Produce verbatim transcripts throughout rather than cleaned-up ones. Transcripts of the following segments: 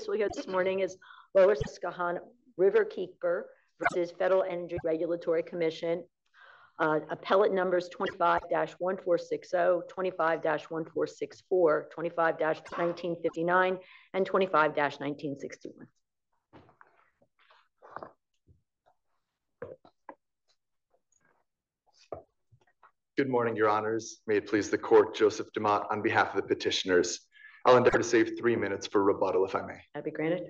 case we'll hear this morning is Lower Susquehanna Riverkeeper versus Federal Energy Regulatory Commission. Uh, appellate numbers twenty-five dash one four six zero, twenty-five dash one four six four, twenty-five dash nineteen fifty-nine, and twenty-five dash nineteen sixty-one. Good morning, Your Honors. May it please the court, Joseph DeMott on behalf of the petitioners. I'll endeavor to save three minutes for rebuttal, if I may. That'd be granted.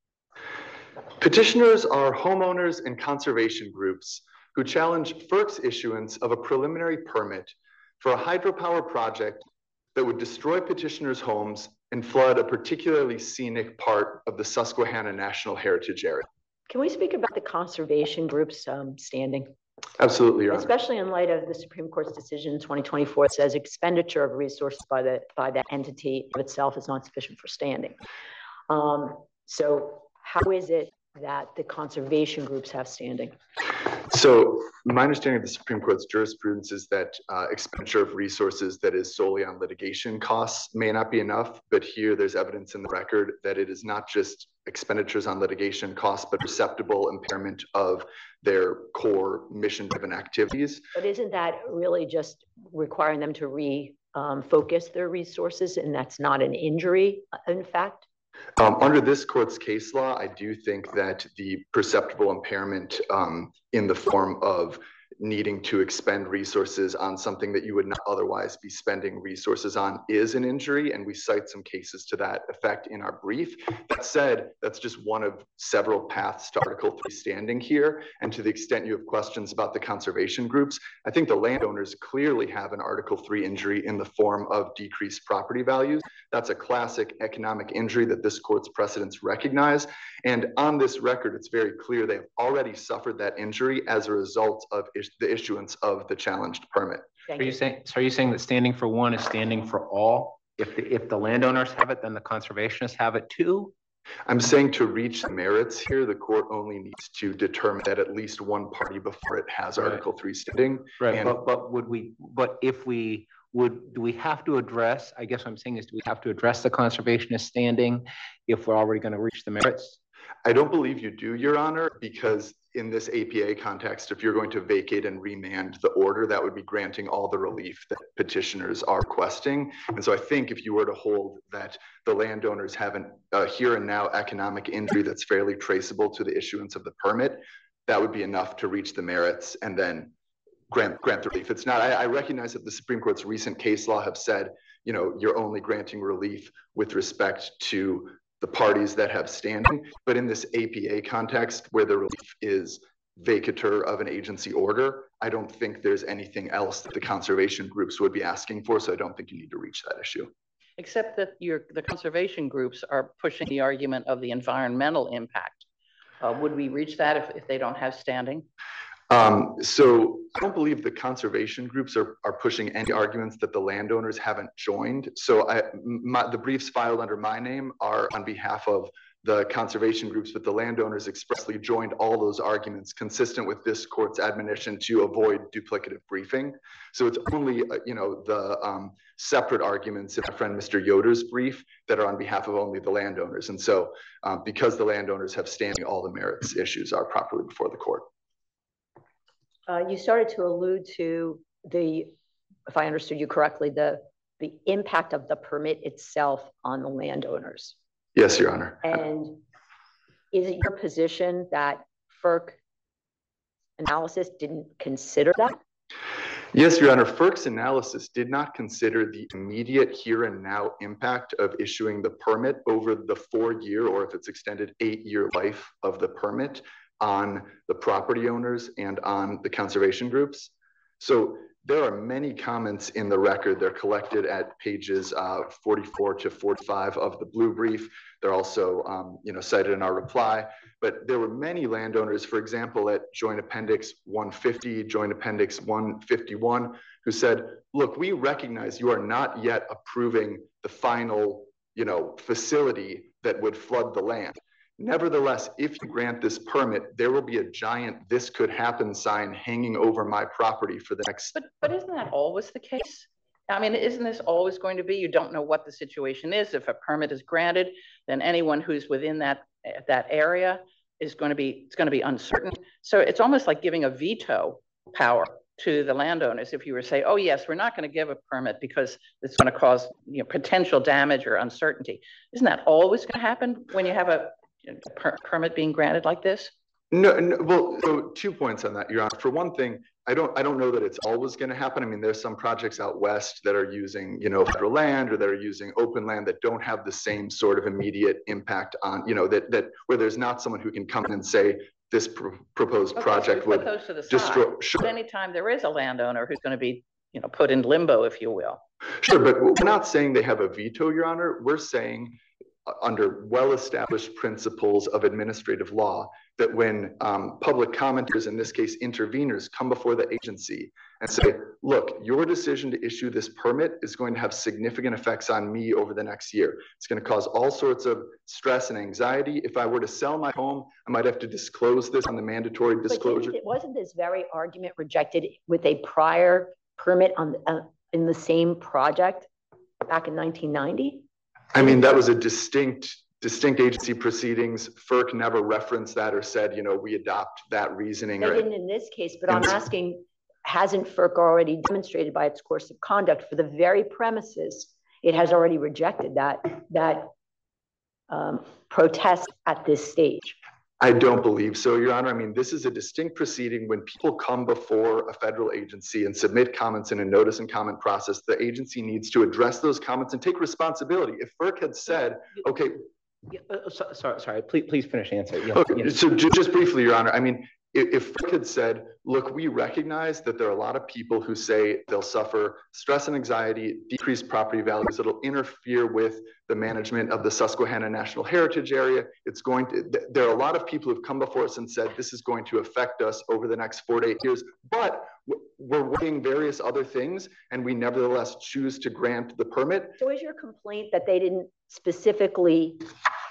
Petitioners are homeowners and conservation groups who challenge FERC's issuance of a preliminary permit for a hydropower project that would destroy petitioners' homes and flood a particularly scenic part of the Susquehanna National Heritage Area. Can we speak about the conservation group's um, standing? Absolutely, Your Honor. Especially in light of the Supreme Court's decision in twenty twenty-four, it says expenditure of resources by the by that entity of itself is not sufficient for standing. Um, so how is it that the conservation groups have standing? So my understanding of the Supreme Court's jurisprudence is that uh, expenditure of resources that is solely on litigation costs may not be enough, but here there's evidence in the record that it is not just expenditures on litigation costs, but perceptible impairment of their core mission-driven activities. But isn't that really just requiring them to re um, focus their resources, and that's not an injury, in fact? Um, under this court's case law, I do think that the perceptible impairment um, in the form of needing to expend resources on something that you would not otherwise be spending resources on is an injury, and we cite some cases to that effect in our brief. That said, that's just one of several paths to Article three standing here, and to the extent you have questions about the conservation groups, I think the landowners clearly have an Article three injury in the form of decreased property values. That's a classic economic injury that this court's precedents recognize, and on this record, it's very clear they have already suffered that injury as a result of is the issuance of the challenged permit. Are you saying, so are you saying that standing for one is standing for all? If the, if the landowners have it, then the conservationists have it too? I'm saying to reach the merits here, the court only needs to determine that at least one party before it has Right. Article three standing. Right, And but, but would we, but if we would, do we have to address, I guess what I'm saying is, do we have to address the conservationist standing if we're already going to reach the merits? I don't believe you do, Your Honor, because in this A P A context, if you're going to vacate and remand the order, that would be granting all the relief that petitioners are requesting. And so I think if you were to hold that the landowners have an uh, here and now economic injury that's fairly traceable to the issuance of the permit, that would be enough to reach the merits and then grant grant the relief. It's not, I, I recognize that the Supreme Court's recent case law have said, you know, you're only granting relief with respect to the parties that have standing, but in this A P A context where the relief is vacatur of an agency order, I don't think there's anything else that the conservation groups would be asking for, so I don't think you need to reach that issue. Except that your, the conservation groups are pushing the argument of the environmental impact. Uh, would we reach that if, if they don't have standing? Um, so I don't believe the conservation groups are, are pushing any arguments that the landowners haven't joined. So I, my, the briefs filed under my name are on behalf of the conservation groups, but the landowners expressly joined all those arguments consistent with this court's admonition to avoid duplicative briefing. So it's only, uh, you know, the um, separate arguments in my friend Mister Yoder's brief that are on behalf of only the landowners. And so um, because the landowners have standing, all the merits issues are properly before the court. Uh, you started to allude to the, if I understood you correctly, the the impact of the permit itself on the landowners. Yes, Your Honor. And is it your position that FERC analysis didn't consider that? Yes, Your Honor. FERC's analysis did not consider the immediate here and now impact of issuing the permit over the four-year, or if it's extended, eight-year life of the permit on the property owners and on the conservation groups. So there are many comments in the record. They're collected at pages uh, forty-four to forty-five of the blue brief. They're also um, you know, cited in our reply. But there were many landowners, for example, at Joint Appendix one fifty, Joint Appendix one fifty-one, who said, look, we recognize you are not yet approving the final you know, facility that would flood the land. Nevertheless, if you grant this permit, there will be a giant "this could happen" sign hanging over my property for the next. But but isn't that always the case? I mean, isn't this always going to be? You don't know what the situation is. If a permit is granted, then anyone who's within that that area is going to be it's going to be uncertain. So it's almost like giving a veto power to the landowners. If you were to say, "Oh yes, we're not going to give a permit because it's going to cause you know potential damage or uncertainty," isn't that always going to happen when you have a, a per permit being granted like this? No, no, well, so two points on that, Your Honor. For one thing, I don't, I don't know that it's always going to happen. I mean, there's some projects out west that are using, you know, federal land or that are using open land that don't have the same sort of immediate impact on, you know, that that where there's not someone who can come in and say this pr proposed okay, project so would close to the destroy. side. Sure. But anytime there is a landowner who's going to be, you know, put in limbo, if you will. Sure, but we're not saying they have a veto, Your Honor. We're saying under well-established principles of administrative law that when um, public commenters, in this case interveners, come before the agency and say, look, your decision to issue this permit is going to have significant effects on me over the next year. It's going to cause all sorts of stress and anxiety. If I were to sell my home, I might have to disclose this on the mandatory disclosure. But wasn't this very argument rejected with a prior permit on uh, in the same project back in nineteen ninety? I mean, that was a distinct, distinct agency proceedings. FERC never referenced that or said, you know, we adopt that reasoning. They or, didn't in this case, but I'm asking, hasn't FERC already demonstrated by its course of conduct for the very premises it has already rejected that, that um, protest at this stage? I don't believe so, Your Honor. I mean, this is a distinct proceeding. When people come before a federal agency and submit comments in a notice and comment process, the agency needs to address those comments and take responsibility. If FERC had said, okay. Yeah, uh, so, sorry, sorry, please, please finish answering. Yeah, okay, yeah. So just briefly, Your Honor, I mean, if FERC had said, look, we recognize that there are a lot of people who say they'll suffer stress and anxiety, decreased property values that'll interfere with the management of the Susquehanna National Heritage Area. It's going to, there are a lot of people who've come before us and said this is going to affect us over the next four to eight years, but we're weighing various other things and we nevertheless choose to grant the permit. So is your complaint that they didn't specifically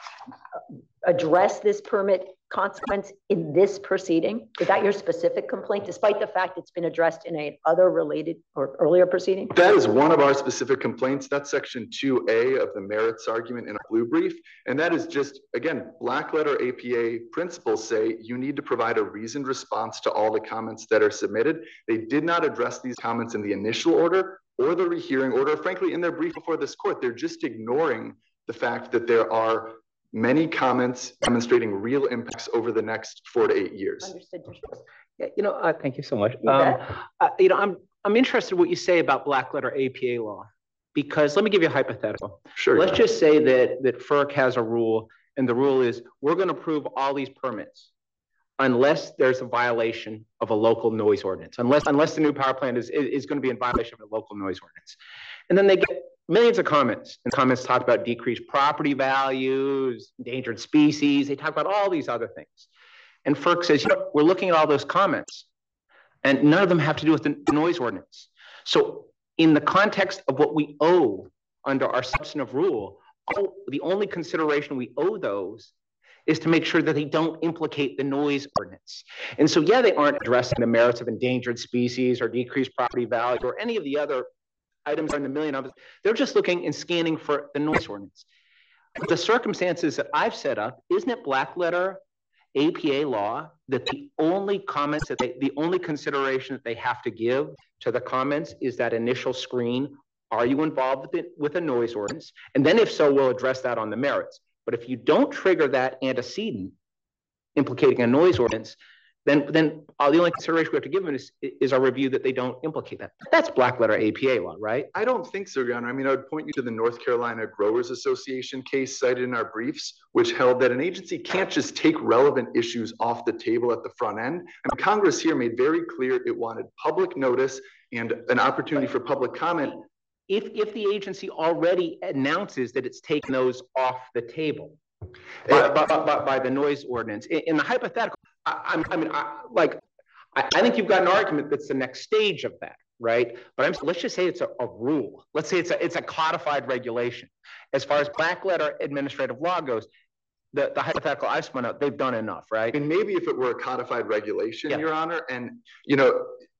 address this permit consequence in this proceeding? Is that your specific complaint, despite the fact it's been addressed in a other related or earlier proceeding? That is one of our specific complaints. That's section two A of the merits argument in a blue brief. And that is just, again, black letter A P A principles say you need to provide a reasoned response to all the comments that are submitted. They did not address these comments in the initial order or the rehearing order. Frankly, in their brief before this court, they're just ignoring the fact that there are many comments demonstrating real impacts over the next four to eight years. Understood. Yeah, you know, uh, thank you so much. You, um, uh, you know, I'm I'm interested in what you say about black letter A P A law, because let me give you a hypothetical. Sure. Let's just say that that FERC has a rule, and the rule is we're going to approve all these permits unless there's a violation of a local noise ordinance, unless unless the new power plant is is, is going to be in violation of a local noise ordinance, and then they get millions of comments, and comments talk about decreased property values, endangered species. They talk about all these other things. And FERC says, you know, we're looking at all those comments, and none of them have to do with the noise ordinance. So in the context of what we owe under our substantive rule, oh, the only consideration we owe those is to make sure that they don't implicate the noise ordinance. And so, yeah, they aren't addressing the merits of endangered species or decreased property value or any of the other items in the million of us. They're just looking and scanning for the noise ordinance. The circumstances that I've set up, isn't it black letter A P A law that the only comments that they, the only consideration that they have to give to the comments is that initial screen? Are you involved with it with a noise ordinance? And then if so, we'll address that on the merits. But if you don't trigger that antecedent implicating a noise ordinance, then, then uh, the only consideration we have to give them is, is our review that they don't implicate that. That's black letter A P A law, right? I don't think so, Your Honor. I mean, I would point you to the North Carolina Growers Association case cited in our briefs, which held that an agency can't just take relevant issues off the table at the front end. And Congress here made very clear it wanted public notice and an opportunity for public comment. If, if the agency already announces that it's taken those off the table by, by, by, by the noise ordinance, in, in the hypothetical, I, I mean, I, like, I, I think you've got an argument that's the next stage of that, right? But I'm, let's just say it's a, a rule. Let's say it's a, it's a codified regulation. As far as black letter administrative law goes, the, the hypothetical I've spun out, they've done enough, right? And maybe if it were a codified regulation, yeah. Your Honor, and, you know,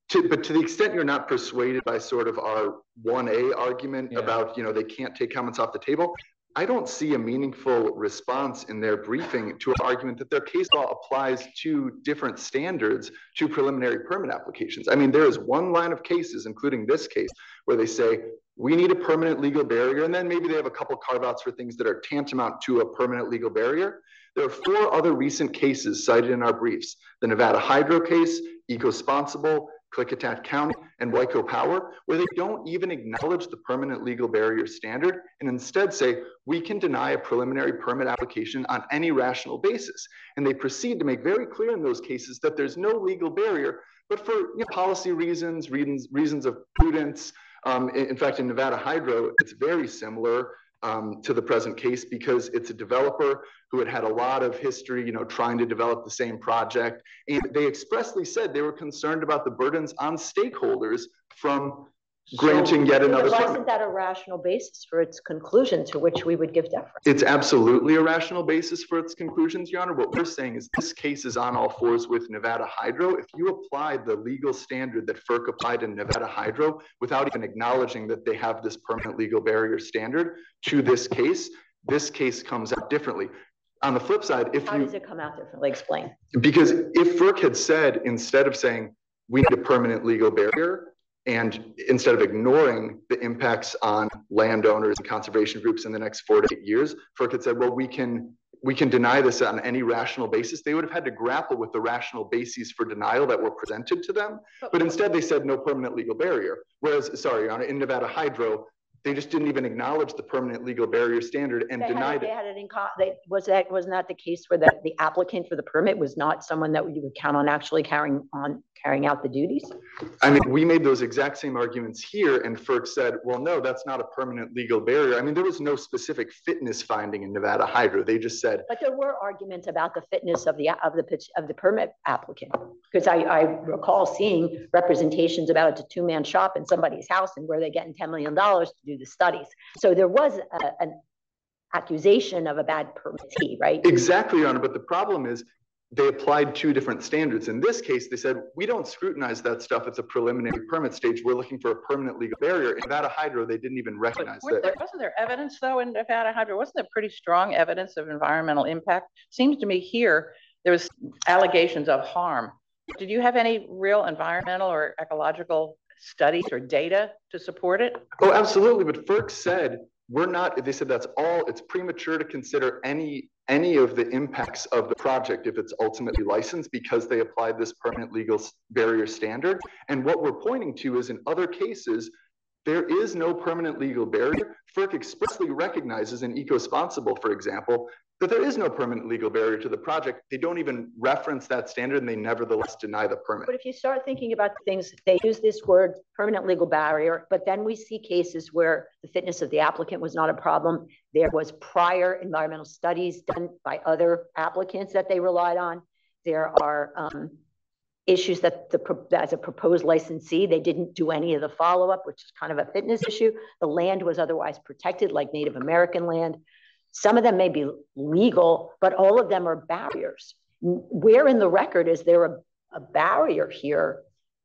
to, but to the extent you're not persuaded by sort of our one A argument Yeah. about, you know, they can't take comments off the table, I don't see a meaningful response in their briefing to an argument that their case law applies to different standards to preliminary permit applications. I mean, there is one line of cases, including this case, where they say, we need a permanent legal barrier, and then maybe they have a couple carve-outs for things that are tantamount to a permanent legal barrier. There are four other recent cases cited in our briefs: the Nevada Hydro case, Ecosponsible, Klickitat County, and Waco Power, where they don't even acknowledge the permanent legal barrier standard and instead say, we can deny a preliminary permit application on any rational basis. And they proceed to make very clear in those cases that there's no legal barrier, but for you know, policy reasons, reasons, reasons of prudence. Um, in, in fact, in Nevada Hydro, it's very similar um, to the present case because it's a developer who had had a lot of history, you know, trying to develop the same project. And they expressly said they were concerned about the burdens on stakeholders from granting yet another Why permit. isn't that a rational basis for its conclusion to which we would give deference? It's absolutely a rational basis for its conclusions, Your Honor. What we're saying is this case is on all fours with Nevada Hydro. If you apply the legal standard that FERC applied in Nevada Hydro without even acknowledging that they have this permanent legal barrier standard to this case, this case comes out differently. On the flip side, if How you- does it come out differently? Explain. Because if FERC had said, instead of saying we need a permanent legal barrier, and instead of ignoring the impacts on landowners and conservation groups in the next four to eight years, FERC had said, well, we can we can deny this on any rational basis. They would have had to grapple with the rational bases for denial that were presented to them. But instead they said no permanent legal barrier. Whereas, sorry, Your Honor, in Nevada Hydro, they just didn't even acknowledge the permanent legal barrier standard and They denied had, it. They had it in, they, was that, wasn't that the case where the, the applicant for the permit was not someone that you would count on actually carrying on, carrying out the duties? I mean, we made those exact same arguments here, and FERC said, well, no, that's not a permanent legal barrier. I mean, there was no specific fitness finding in Nevada Hydro. They just said. But there were arguments about the fitness of the, of the pitch of the permit applicant. Because I, I recall seeing representations about it's a two-man shop in somebody's house and where they're getting ten million dollars to do the studies. So there was a, an accusation of a bad permittee, right? Exactly, Your Honor. But the problem is they applied two different standards. In this case, they said, we don't scrutinize that stuff. It's a preliminary permit stage. We're looking for a permanent legal barrier. In Nevada Hydro, they didn't even recognize that. There, wasn't there evidence, though, in Nevada Hydro? Wasn't there pretty strong evidence of environmental impact? Seems to me here, there was allegations of harm. Did you have any real environmental or ecological studies or data to support it? Oh, absolutely. But FERC said, we're not, they said that's all, it's premature to consider any any of the impacts of the project if it's ultimately licensed because they applied this permanent legal barrier standard. And what we're pointing to is in other cases, there is no permanent legal barrier. FERC expressly recognizes in Ecosponsible, for example, that there is no permanent legal barrier to the project. They don't even reference that standard and they nevertheless deny the permit. But if you start thinking about things, they use this word permanent legal barrier, but then we see cases where the fitness of the applicant was not a problem. There was prior environmental studies done by other applicants that they relied on. There are um, issues that the, as a proposed licensee, they didn't do any of the follow-up, which is kind of a fitness issue. The land was otherwise protected like Native American land. Some of them may be legal, but all of them are barriers. Where in the record is there a, a barrier here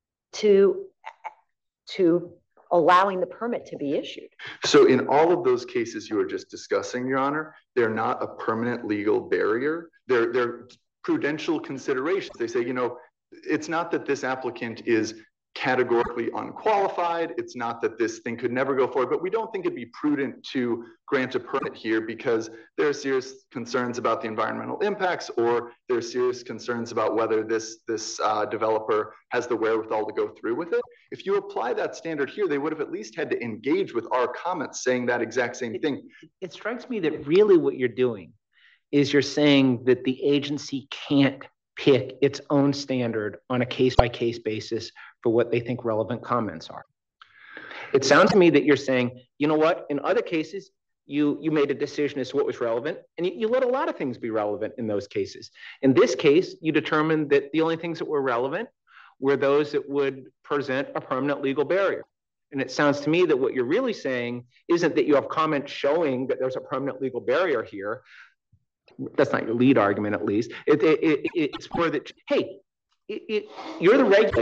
to, to allowing the permit to be issued? So in all of those cases you were just discussing, Your Honor, they're not a permanent legal barrier. They're, they're prudential considerations. They say, you know, it's not that this applicant is categorically unqualified. It's not that this thing could never go forward, but we don't think it'd be prudent to grant a permit here because there are serious concerns about the environmental impacts, or there are serious concerns about whether this, this uh, developer has the wherewithal to go through with it. If you apply that standard here, they would have at least had to engage with our comments saying that exact same thing. It, it strikes me that really what you're doing is you're saying that the agency can't pick its own standard on a case-by-case basis for what they think relevant comments are. It sounds to me that you're saying, you know what, in other cases, you, you made a decision as to what was relevant, and you, you let a lot of things be relevant in those cases. In this case, you determined that the only things that were relevant were those that would present a permanent legal barrier. And it sounds to me that what you're really saying isn't that you have comments showing that there's a permanent legal barrier here. That's not your lead argument, at least. It, it, it, it's more that, hey, it, it, you're the regulator.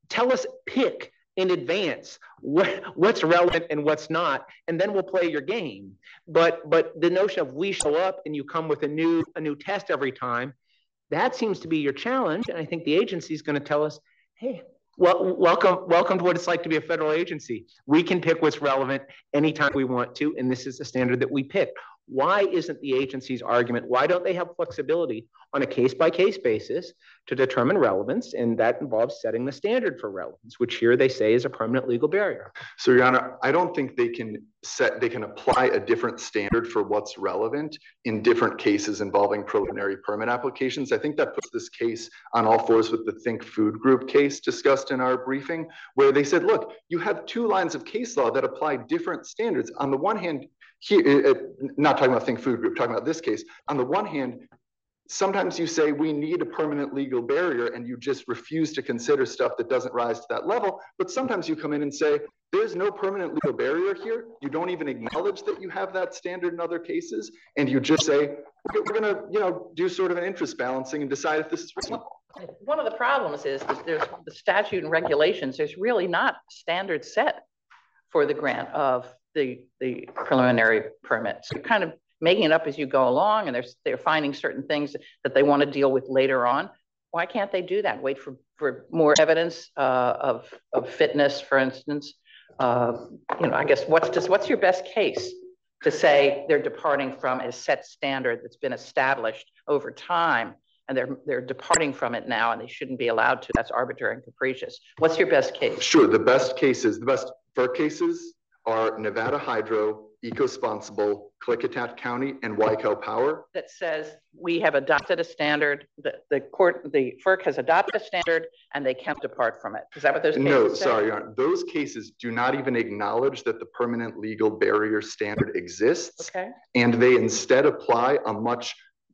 tell us, pick in advance what, what's relevant and what's not, and then we'll play your game. But but the notion of we show up and you come with a new a new test every time, that seems to be your challenge. And I think the agency is going to tell us, hey, well, welcome, welcome to what it's like to be a federal agency. We can pick what's relevant anytime we want to, and this is the standard that we pick. Why isn't the agency's argument, why don't they have flexibility on a case-by-case basis to determine relevance? And that involves setting the standard for relevance, which here they say is a permanent legal barrier. So, Your Honor, I don't think they can set, they can apply a different standard for what's relevant in different cases involving preliminary permit applications. I think that puts this case on all fours with the Think Food Group case discussed in our briefing, where they said, look, you have two lines of case law that apply different standards. On the one hand, here, not talking about Think Food Group, talking about this case. On the one hand, sometimes you say we need a permanent legal barrier and you just refuse to consider stuff that doesn't rise to that level. But sometimes you come in and say, there's no permanent legal barrier here. You don't even acknowledge that you have that standard in other cases. And you just say, we're going to, you know, do sort of an interest balancing and decide if this is reasonable. One of the problems is that there's the statute and regulations. There's really not standard set for the grant of the, the preliminary permits. You're kind of making it up as you go along, and they're, they're finding certain things that they want to deal with later on. Why can't they do that? Wait for, for more evidence uh, of, of fitness, for instance. Uh, you know, I guess what's just, what's your best case to say they're departing from a set standard that's been established over time, and they're, they're departing from it now and they shouldn't be allowed to? That's arbitrary and capricious. What's your best case? Sure, the best cases, the best FERC cases are Nevada Hydro, Ecosponsible, Klickitat County, and Waiko Power. That says we have adopted a standard, the, the court, the FERC has adopted a standard, and they can't depart from it. Is that what those cases No, say? sorry, Your Honor. Those cases do not even acknowledge that the permanent legal barrier standard exists. Okay. And they instead apply a much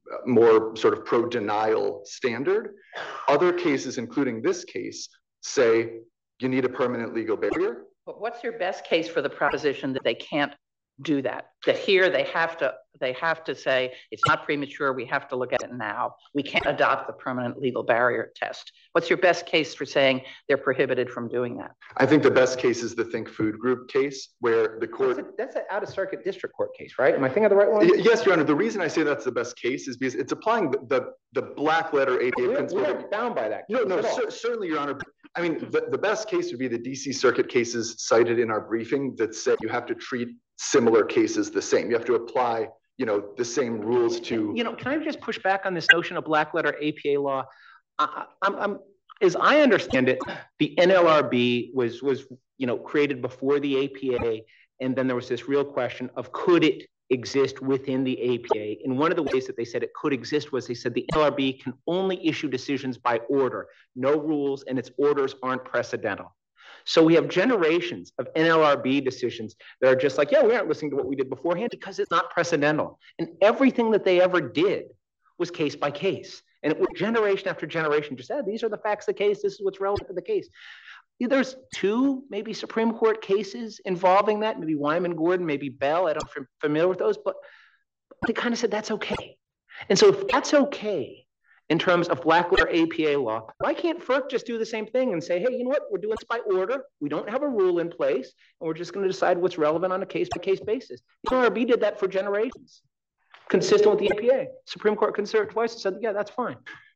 more sort of pro-denial standard. Other cases, including this case, say you need a permanent legal barrier. But what's your best case for the proposition that they can't do that? That here they have to they have to say it's not premature, we have to look at it now. We can't adopt the permanent legal barrier test. What's your best case for saying they're prohibited from doing that? I think the best case is the Think Food Group case, where the court... That's, a, that's an out-of-circuit district court case, right? Am I thinking of the right one? Yes, Your Honor. The reason I say that's the best case is because it's applying the, the, the black letter A P A We're, principle. we're bound by that. No, no, cer certainly, Your Honor. I mean, the, the best case would be the D C Circuit cases cited in our briefing that say you have to treat similar cases the same. You have to apply, you know, the same rules to... You know, can I just push back on this notion of black letter A P A law? I, I'm, I'm, as I understand it, the N L R B was, was, you know, created before the A P A, and then there was this real question of could it exist within the A P A? And one of the ways that they said it could exist was they said the N L R B can only issue decisions by order, no rules, and its orders aren't precedental. So we have generations of N L R B decisions that are just like, yeah, we aren't listening to what we did beforehand because it's not precedental. And everything that they ever did was case by case. And it was generation after generation just said, these are the facts of the case, this is what's relevant to the case. There's two maybe Supreme Court cases involving that, maybe Wyman Gordon, maybe Bell, I don't know if you're familiar with those, but they kind of said that's okay. And so if that's okay in terms of black letter A P A law, why can't FERC just do the same thing and say, hey, you know what, we're doing this by order, we don't have a rule in place, and we're just going to decide what's relevant on a case-by-case basis. The N L R B did that for generations, consistent with the A P A. Supreme Court considered it twice and said, yeah, that's fine.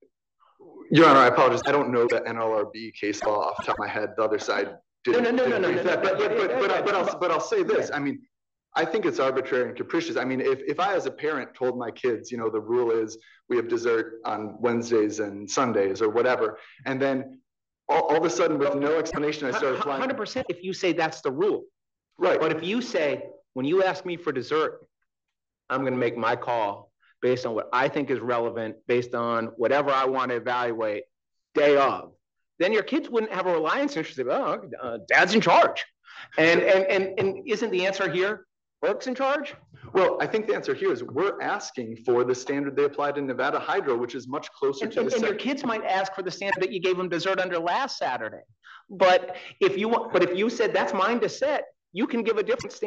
Your Honor, I apologize. I don't know the N L R B case law off the top of my head. The other side didn't. No, no, no, didn't no, brief no, that. no, But, no, but, but, no, but, no, but, I'll, but I'll say this. yeah. I mean, I think it's arbitrary and capricious. I mean, if, if I, as a parent, told my kids, you know, the rule is we have dessert on Wednesdays and Sundays or whatever, and then all, all of a sudden, with no explanation, I started flying. one hundred percent if you say that's the rule. Right. But if you say, when you ask me for dessert, I'm going to make my call based on what I think is relevant, based on whatever I want to evaluate day of, then your kids wouldn't have a reliance interest. Oh, uh, dad's in charge. And, and, and, and isn't the answer here, FERC's in charge? Well, I think the answer here is we're asking for the standard they applied in Nevada Hydro, which is much closer and, to and, the and your kids might ask for the standard that you gave them dessert under last Saturday. But if you want, but if you said that's mine to set, you can give a different standard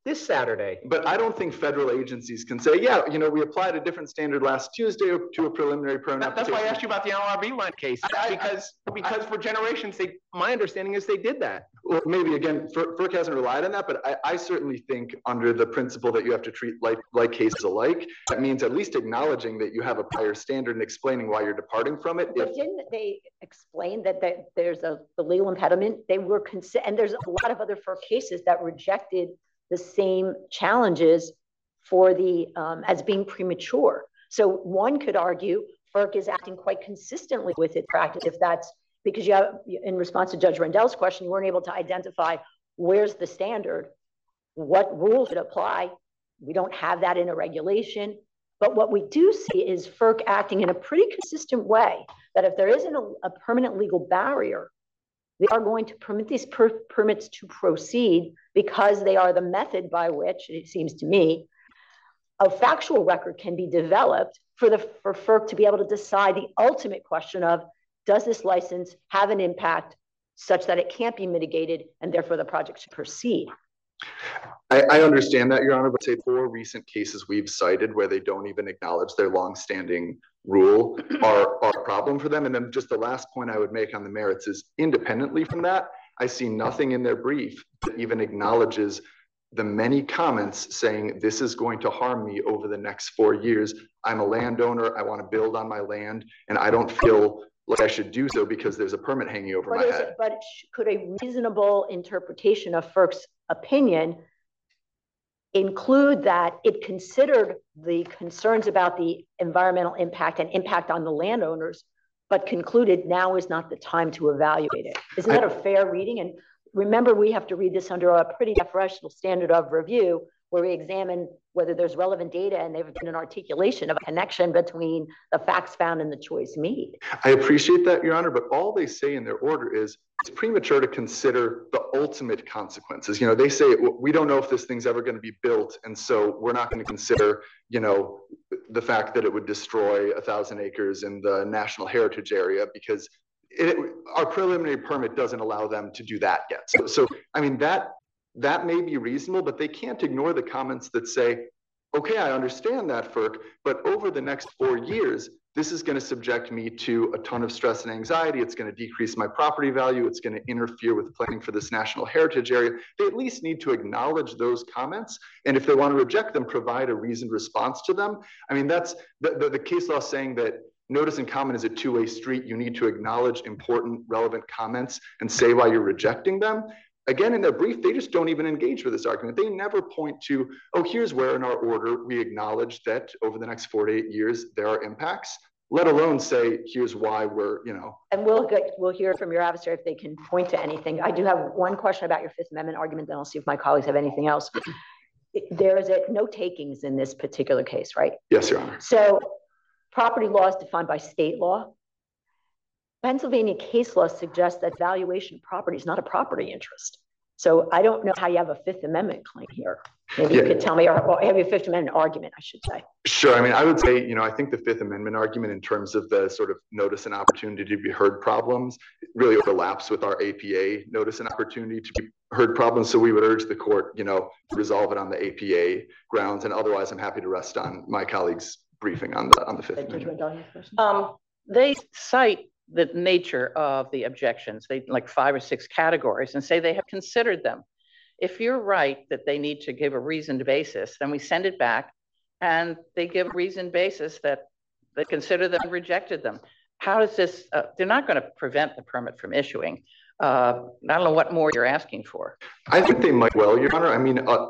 this Saturday. But I don't think federal agencies can say, yeah, you know, we applied a different standard last Tuesday to a preliminary permit That, that's why I asked you about the N L R B line case, I, I, because because I, for generations, they my understanding is they did that. Well, maybe again, FERC hasn't relied on that, but I, I certainly think under the principle that you have to treat like like cases alike, that means at least acknowledging that you have a prior standard and explaining why you're departing from it. But if, didn't they explain that, that there's a the legal impediment? They were consi- and there's a lot of other FERC cases that rejected the same challenges for the um, as being premature. So one could argue FERC is acting quite consistently with its practice if that's because you have, in response to Judge Rendell's question, you weren't able to identify where's the standard, what rules should apply. We don't have that in a regulation. But what we do see is FERC acting in a pretty consistent way, that if there isn't a, a permanent legal barrier, they are going to permit these per permits to proceed because they are the method by which, it seems to me, a factual record can be developed for, the, for FERC to be able to decide the ultimate question of, does this license have an impact such that it can't be mitigated and therefore the project should proceed? I, I understand that, Your Honor, but say four recent cases we've cited where they don't even acknowledge their longstanding rule are, are a problem for them. And then just the last point I would make on the merits is independently from that, I see nothing in their brief that even acknowledges the many comments saying this is going to harm me over the next four years. I'm a landowner, I want to build on my land, and I don't feel like I should do so because there's a permit hanging over but my is head. It, but could a reasonable interpretation of FERC's opinion include that it considered the concerns about the environmental impact and impact on the landowners, but concluded now is not the time to evaluate it? Isn't that I, a fair reading? And remember, we have to read this under a pretty deferential standard of review, where we examine whether there's relevant data and there's been an articulation of a connection between the facts found and the choice made. I appreciate that, Your Honor, but all they say in their order is it's premature to consider the ultimate consequences. You know, they say, we don't know if this thing's ever going to be built, and so we're not going to consider, you know, the fact that it would destroy a thousand acres in the National Heritage Area because it, our preliminary permit doesn't allow them to do that yet. So, so I mean, that That may be reasonable, but they can't ignore the comments that say, okay, I understand that, FERC, but over the next four years, this is going to subject me to a ton of stress and anxiety. It's going to decrease my property value. It's going to interfere with planning for this National Heritage Area. They at least need to acknowledge those comments. And if they want to reject them, provide a reasoned response to them. I mean, that's the, the, the case law saying that notice and comment is a two-way street. You need to acknowledge important, relevant comments and say why you're rejecting them. Again, in their brief, they just don't even engage with this argument. They never point to, oh, here's where in our order we acknowledge that over the next four to eight years, there are impacts, let alone say, here's why we're, you know. And we'll get, we'll hear from your adversary if they can point to anything. I do have one question about your Fifth Amendment argument, then I'll see if my colleagues have anything else. There is a no takings in this particular case, right? Yes, Your Honor. So property law is defined by state law. Pennsylvania case law suggests that valuation of property is not a property interest. So I don't know how you have a Fifth Amendment claim here. Maybe yeah. you could tell me, or well, have a Fifth Amendment argument, I should say. Sure. I mean, I would say, you know, I think the Fifth Amendment argument in terms of the sort of notice and opportunity to be heard problems really overlaps with our A P A notice and opportunity to be heard problems. So we would urge the court, you know, to resolve it on the A P A grounds. And otherwise, I'm happy to rest on my colleagues' briefing on the, on the Fifth Amendment. Um, they cite the nature of the objections, they like five or six categories, and say they have considered them. If you're right that they need to give a reasoned basis, then we send it back and they give a reasoned basis that they consider them and rejected them. How is this, uh, they're not going to prevent the permit from issuing. Uh, I don't know what more you're asking for. I think they might well, Your Honor. I mean, uh,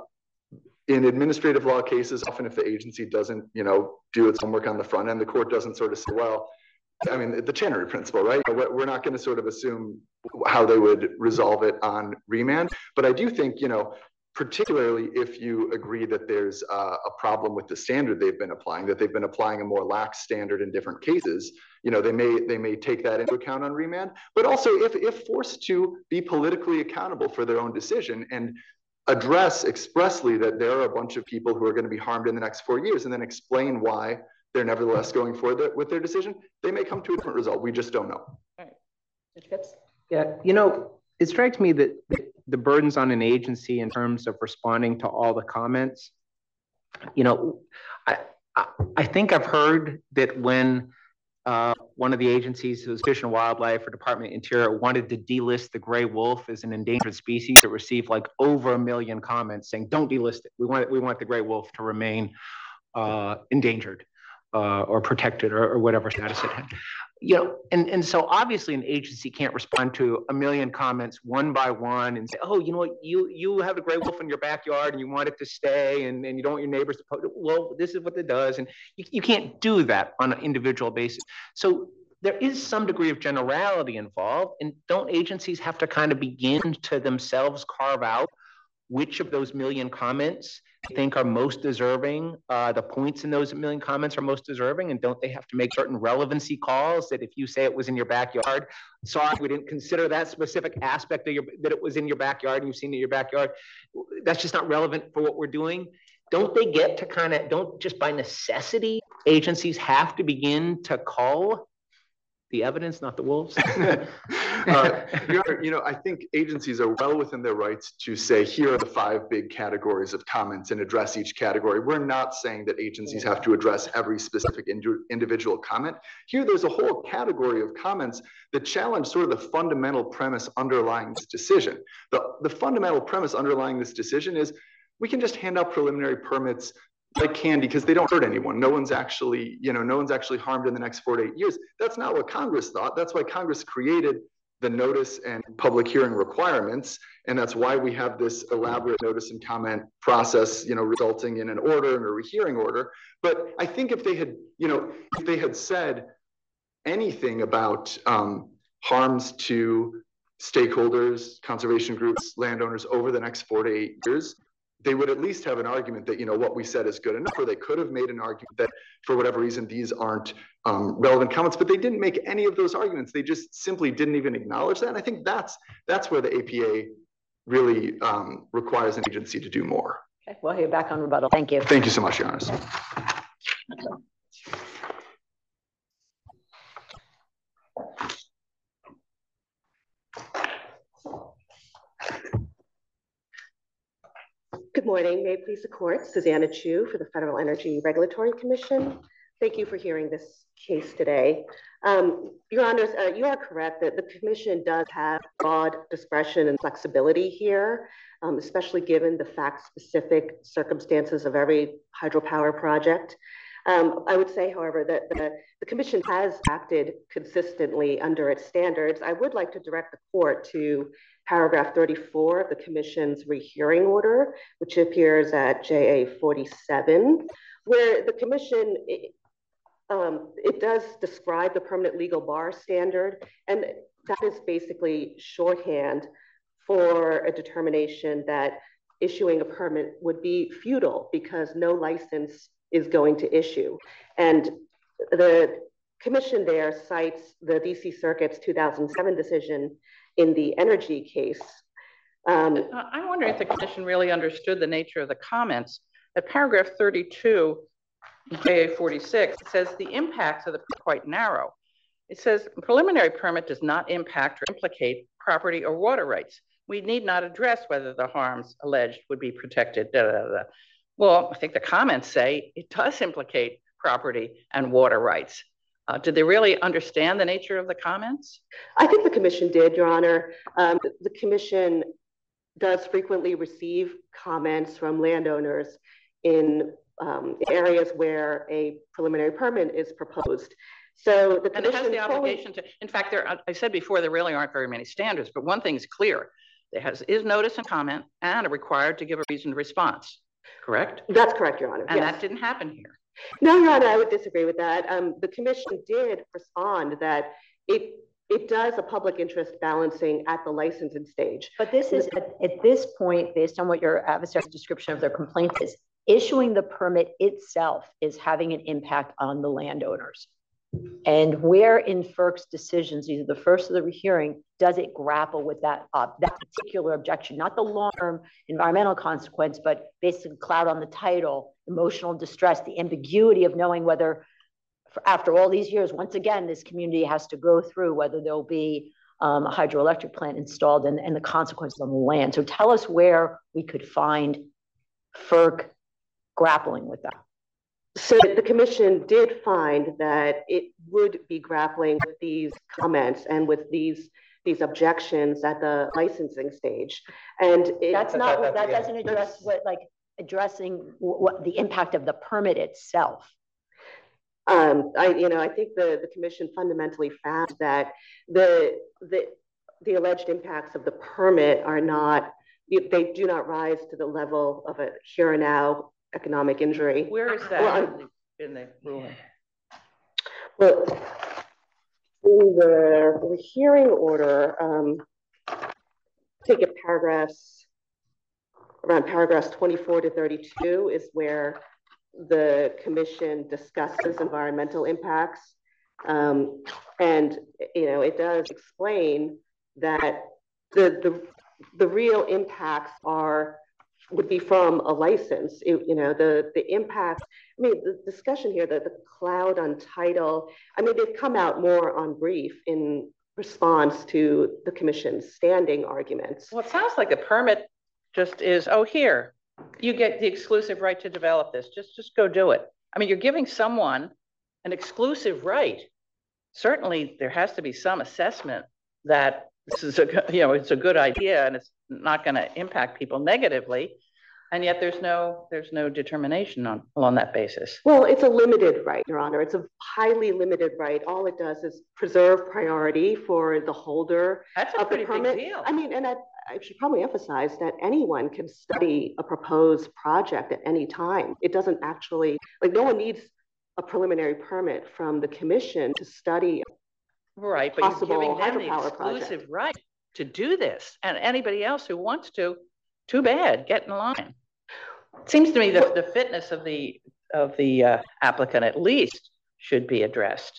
in administrative law cases, often if the agency doesn't, you know, do its homework on the front end, the court doesn't sort of say, well, I mean, the Chenery principle, right? We're not going to sort of assume how they would resolve it on remand. But I do think, you know, particularly if you agree that there's a, a problem with the standard they've been applying, that they've been applying a more lax standard in different cases, you know, they may they may take that into account on remand. But also if, if forced to be politically accountable for their own decision and address expressly that there are a bunch of people who are going to be harmed in the next four years and then explain why they're nevertheless going forward with their decision, they may come to a different result. We just don't know. All right. Yeah, you know, it strikes me that, that the burdens on an agency in terms of responding to all the comments, you know, I, I, I think I've heard that when uh, one of the agencies, it was Fish and Wildlife or Department of Interior, wanted to delist the gray wolf as an endangered species, it received like over a million comments saying, don't delist it. We want, we want the gray wolf to remain uh, endangered uh, or protected or, or whatever status it had. You know, and, and so obviously an agency can't respond to a million comments one by one and say, oh, you know what, you you have a gray wolf in your backyard and you want it to stay and, and you don't want your neighbors to poach it. Well, this is what it does. And you, you can't do that on an individual basis. So there is some degree of generality involved, and don't agencies have to kind of begin to themselves carve out which of those million comments they think are most deserving, uh, the points in those million comments are most deserving, and don't they have to make certain relevancy calls that if you say it was in your backyard, sorry, we didn't consider that specific aspect of your, that it was in your backyard and you've seen it in your backyard, that's just not relevant for what we're doing. Don't they get to kind of, don't just by necessity, agencies have to begin to call the evidence, not the wolves? uh, you know, I think agencies are well within their rights to say, here are the five big categories of comments and address each category. We're not saying that agencies have to address every specific ind individual comment. Here, there's a whole category of comments that challenge sort of the fundamental premise underlying this decision. The, the fundamental premise underlying this decision is we can just hand out preliminary permits like candy because they don't hurt anyone. No one's actually, you know, no one's actually harmed in the next four to eight years. That's not what Congress thought. That's why Congress created the notice and public hearing requirements. And that's why we have this elaborate notice and comment process, you know, resulting in an order and a rehearing order. But I think if they had, you know, if they had said anything about um, harms to stakeholders, conservation groups, landowners over the next four to eight years, they would at least have an argument that, you know, what we said is good enough, or they could have made an argument that for whatever reason, these aren't um, relevant comments, but they didn't make any of those arguments. They just simply didn't even acknowledge that. And I think that's, that's where the A P A really um, requires an agency to do more. Okay, well, you're back on rebuttal. Thank you. Thank you so much, Your Honor. Good morning. May it please the court, Susanna Chu for the Federal Energy Regulatory Commission. Thank you for hearing this case today. Um, Your Honors, uh, you are correct that the Commission does have broad discretion and flexibility here, um, especially given the fact-specific circumstances of every hydropower project. Um, I would say, however, that the, the Commission has acted consistently under its standards. I would like to direct the court to paragraph thirty-four of the Commission's rehearing order, which appears at J A forty-seven, where the Commission, it, um, it does describe the permanent legal bar standard, and that is basically shorthand for a determination that issuing a permit would be futile because no license is going to issue. And the Commission there cites the D C Circuit's two thousand seven decision in the energy case. Um, I'm wondering if the Commission really understood the nature of the comments. At paragraph thirty-two, J A forty-six, it says the impacts of the are quite narrow. It says preliminary permit does not impact or implicate property or water rights. We need not address whether the harms alleged would be protected. Da, da, da. Well, I think the comments say it does implicate property and water rights. Uh, did they really understand the nature of the comments? I think the Commission did, Your Honor. Um, the Commission does frequently receive comments from landowners in um, areas where a preliminary permit is proposed. So the and it has the obligation to, in fact, there, I said before, there really aren't very many standards, but one thing is clear. There has, is notice and comment and are required to give a reasoned response, correct? That's correct, Your Honor. And yes. that didn't happen here. No, Your Honor, I would disagree with that. Um, the Commission did respond that it it does a public interest balancing at the licensing stage. But this is, at, at this point, based on what your adversary's description of their complaint is, issuing the permit itself is having an impact on the landowners. And where in FERC's decisions, either the first or the rehearing, does it grapple with that, uh, that particular objection, not the long-term environmental consequence, but basically cloud on the title, emotional distress, the ambiguity of knowing whether, for, after all these years, once again, this community has to go through whether there'll be um, a hydroelectric plant installed and, and the consequences on the land. So tell us where we could find FERC grappling with that. So the commission did find that it would be grappling with these comments and with these these objections at the licensing stage. And it, that's not, that, that, that doesn't yeah, address what, like addressing what the impact of the permit itself. Um, I, you know, I think the, the commission fundamentally found that the, the, the alleged impacts of the permit are not, they do not rise to the level of a here and now economic injury. Where is that well, in the ruling? Well, in the, the hearing order, um, take it paragraphs, around paragraphs twenty-four to thirty-two is where the commission discusses environmental impacts. Um, and, you know, it does explain that the, the, the real impacts are, would be from a license. It, you know, the, the impact, I mean, the discussion here, that the cloud on title, I mean, they've come out more on brief in response to the commission's standing arguments. Well, it sounds like the permit just is, oh, here, you get the exclusive right to develop this. Just, just go do it. I mean, you're giving someone an exclusive right. Certainly, there has to be some assessment that this is a, you know, it's a good idea and it's not going to impact people negatively. And yet there's no, there's no determination on, on that basis. Well, it's a limited right, Your Honor. It's a highly limited right. All it does is preserve priority for the holder That's a of pretty the permit. Big deal. I mean, and I, I should probably emphasize that anyone can study a proposed project at any time. It doesn't actually, like no one needs a preliminary permit from the commission to study right, but possible you're giving them the exclusive project. right to do this, and anybody else who wants to, too bad, get in line. It seems to me that the fitness of the of the uh, applicant at least should be addressed.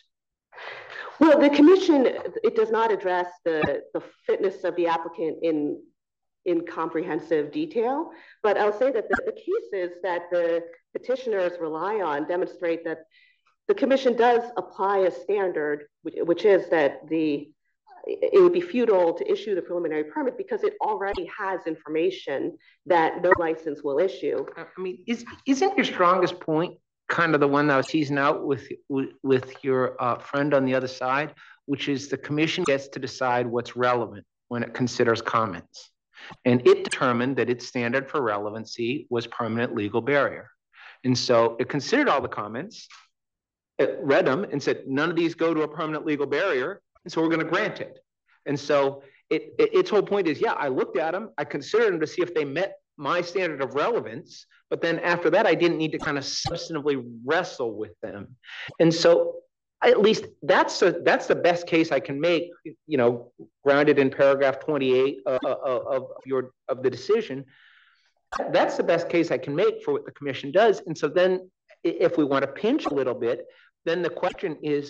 Well, the commission, it does not address the, the fitness of the applicant in in comprehensive detail, but I'll say that the, the cases that the petitioners rely on demonstrate that the commission does apply a standard, which, which is that the it would be futile to issue the preliminary permit because it already has information that no license will issue. I mean, is, isn't your strongest point kind of the one that I was teasing out with, with, with your uh, friend on the other side, which is the commission gets to decide what's relevant when it considers comments. And it determined that its standard for relevancy was permanent legal barrier. And so it considered all the comments, it read them and said, none of these go to a permanent legal barrier. And so we're going to grant it. And so it, it, its whole point is, yeah, I looked at them, I considered them to see if they met my standard of relevance, but then after that, I didn't need to kind of substantively wrestle with them. And so at least that's a, that's the best case I can make, you know, grounded in paragraph twenty-eight of, of, of your of the decision. That's the best case I can make for what the commission does. And so then if we want to pinch a little bit, then the question is,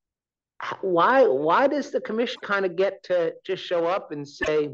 why why does the commission kind of get to just show up and say,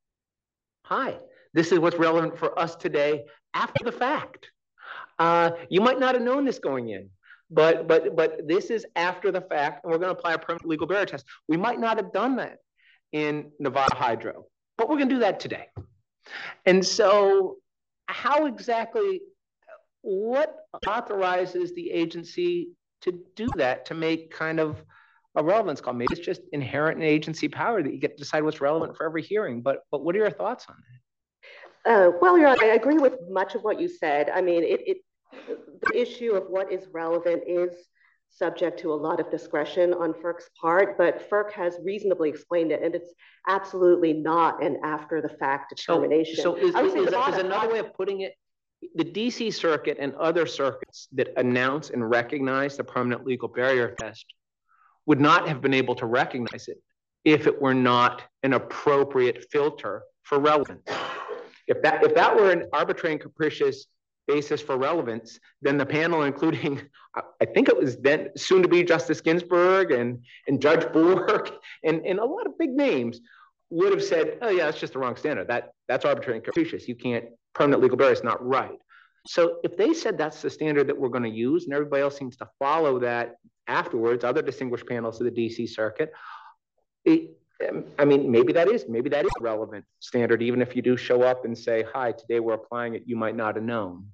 hi, this is what's relevant for us today after the fact? Uh, you might not have known this going in, but but but this is after the fact, and we're going to apply a permanent legal barrier test. We might not have done that in Nevada Hydro, but we're going to do that today. And so how exactly, what authorizes the agency to do that, to make kind of a relevance call? Maybe it's just inherent in agency power that you get to decide what's relevant for every hearing. But but what are your thoughts on that? Uh, well, Your Honor, I agree with much of what you said. I mean, it, it the issue of what is relevant is subject to a lot of discretion on FERC's part, but FERC has reasonably explained it, and it's absolutely not an after-the-fact determination. So, so is, is, is, is another way of putting it, the D C Circuit and other circuits that announce and recognize the permanent legal barrier test would not have been able to recognize it if it were not an appropriate filter for relevance. If that, if that were an arbitrary and capricious basis for relevance, then the panel, including, I think it was then soon to be Justice Ginsburg and, and Judge Bork and, and a lot of big names, would have said, oh yeah, that's just the wrong standard. That, that's arbitrary and capricious. You can't, permanent legal barrier is not right. So if they said that's the standard that we're going to use, and everybody else seems to follow that afterwards, other distinguished panels of the D C Circuit, it, Um, I mean, maybe that is, maybe that is a relevant standard, even if you do show up and say, hi, today we're applying it, you might not have known.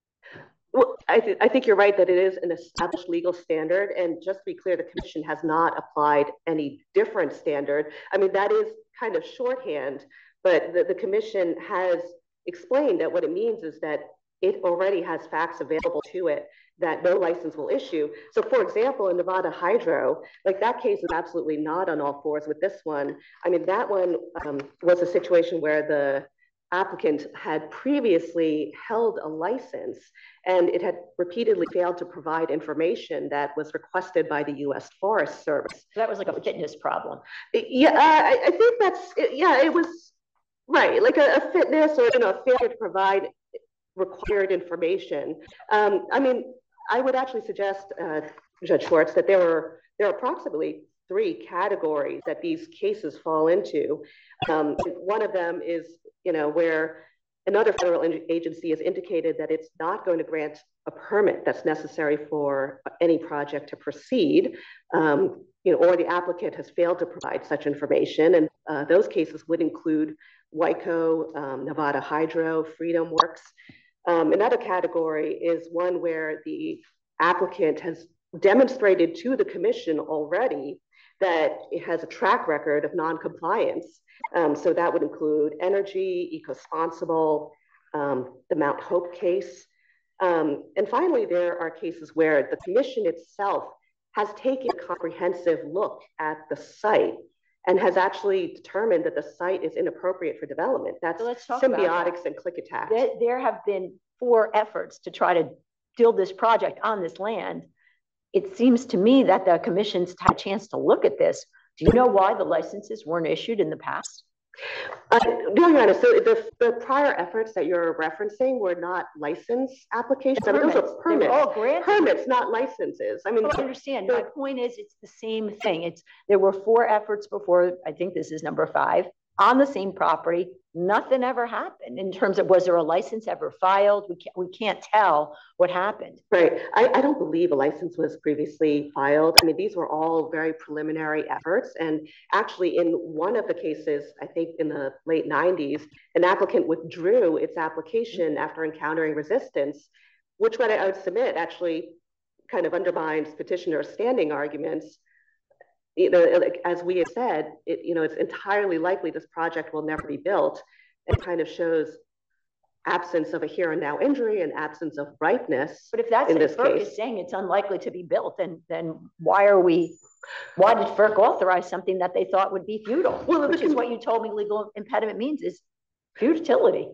Well, I, th I think you're right that it is an established legal standard. And just to be clear, the commission has not applied any different standard. I mean, that is kind of shorthand, but the, the commission has explained that what it means is that it already has facts available to it that no license will issue. So for example, in Nevada Hydro, like that case is absolutely not on all fours with this one. I mean, that one um, was a situation where the applicant had previously held a license and it had repeatedly failed to provide information that was requested by the U S Forest Service. So that was like a fitness problem. Yeah, I, I think that's, yeah, it was, right, like a, a fitness or, you know, a failure to provide required information. Um, I mean, I would actually suggest, uh, Judge Schwartz, that there were there are approximately three categories that these cases fall into. Um, one of them is, you know, where another federal agency has indicated that it's not going to grant a permit that's necessary for any project to proceed, um, you know, or the applicant has failed to provide such information. And uh, those cases would include WICO, um, Nevada Hydro, Freedom Works. Um, another category is one where the applicant has demonstrated to the commission already that it has a track record of non-compliance. Um, so that would include Energy, EcoSponsible, um, the Mount Hope case. Um, and finally, there are cases where the commission itself has taken a comprehensive look at the site and has actually determined that the site is inappropriate for development. That's so Symbiotics and Klickitat. There, there have been four efforts to try to build this project on this land. It seems to me that the commission's had a chance to look at this. Do you know why the licenses weren't issued in the past? Uh, no, Your Honor, so the, the prior efforts that you're referencing were not license applications. I mean, those are permits. Oh, granted. Permits, not licenses. I mean, I understand. My point is, it's the same thing. It's there were four efforts before. I think this is number five on the same property. Nothing ever happened in terms of was there a license ever filed? We can't we can't tell what happened. Right. I, I don't believe a license was previously filed. I mean, these were all very preliminary efforts. And actually, in one of the cases, I think in the late nineties, an applicant withdrew its application after encountering resistance, which what I would submit actually kind of undermines petitioner's standing arguments. You know, like, as we have said, it, you know, it's entirely likely this project will never be built, and kind of shows absence of a here and now injury and absence of ripeness. But if that's in what this FERC case. is saying it's unlikely to be built, then then why are we? Why did FERC authorize something that they thought would be futile? Well, which is what you told me legal impediment means is futility.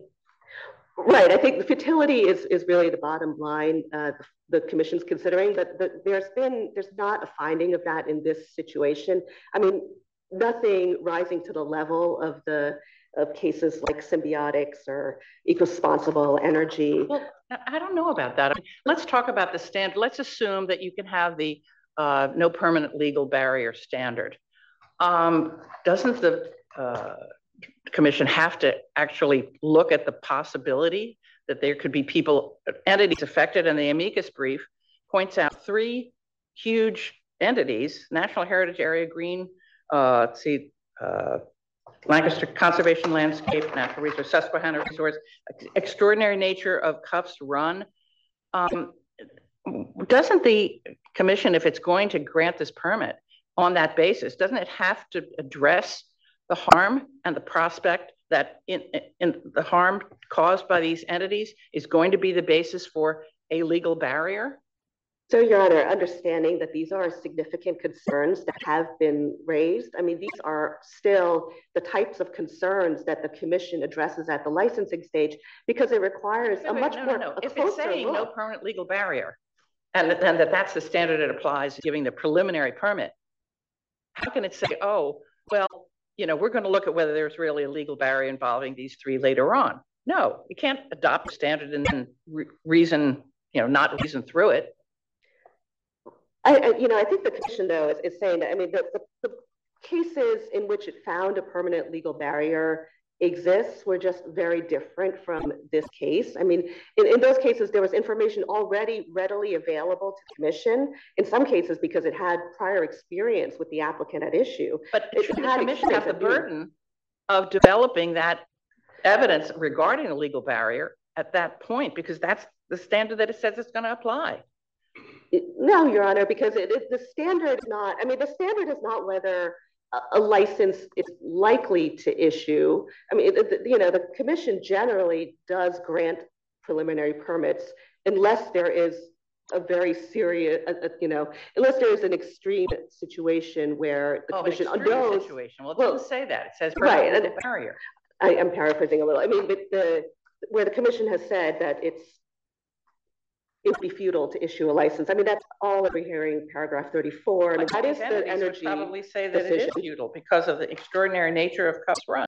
Right. I think the futility is, is really the bottom line uh, the, the commission's considering, but the, there's been, there's not a finding of that in this situation. I mean, nothing rising to the level of the of cases like Symbiotics or EcoSponsible Energy. Well, I don't know about that. I mean, let's talk about the standard. Let's assume that you can have the uh, no permanent legal barrier standard. Um, doesn't the uh, commission have to actually look at the possibility that there could be people, entities affected? And the amicus brief points out three huge entities: National Heritage Area, Green, uh, let's see, uh, Lancaster Conservation Landscape, Natural Resource, Susquehanna Resource, extraordinary nature of Cuffs Run. Um, doesn't the commission, if it's going to grant this permit on that basis, doesn't it have to address the harm and the prospect that in, in the harm caused by these entities is going to be the basis for a legal barrier? So, Your Honor, understanding that these are significant concerns that have been raised. I mean, these are still the types of concerns that the commission addresses at the licensing stage, because it requires wait, a wait, much no, more no, no. a If it's saying look. no permanent legal barrier, and, and that that's the standard it applies to giving the preliminary permit, how can it say, oh, well, you know, we're going to look at whether there's really a legal barrier involving these three later on? No, you can't adopt a standard and then re reason, you know, not reason through it. I, I, you know, I think the commission, though, is, is saying that, I mean, the, the, the cases in which it found a permanent legal barrier exists were just very different from this case. I mean, in, in those cases, there was information already readily available to the commission, in some cases because it had prior experience with the applicant at issue. But it should the had commission have the experience. burden of developing that evidence regarding a legal barrier at that point? Because that's the standard that it says it's going to apply. No, Your Honor, because it, it, the standard is not, I mean, the standard is not whether a, a license is likely to issue. I mean, it, you know, the commission generally does grant preliminary permits unless there is a very serious, uh, you know, unless there is an extreme situation where the oh, commission an extreme knows. Situation. Well, it well, doesn't say that. It says right, a barrier. I am paraphrasing a little. I mean, but the where the commission has said that it's it would be futile to issue a license. I mean, that's all we're hearing, paragraph thirty-four. I mean, that is the energy. Would probably say that decision. It is futile because of the extraordinary nature of Cuffs Run.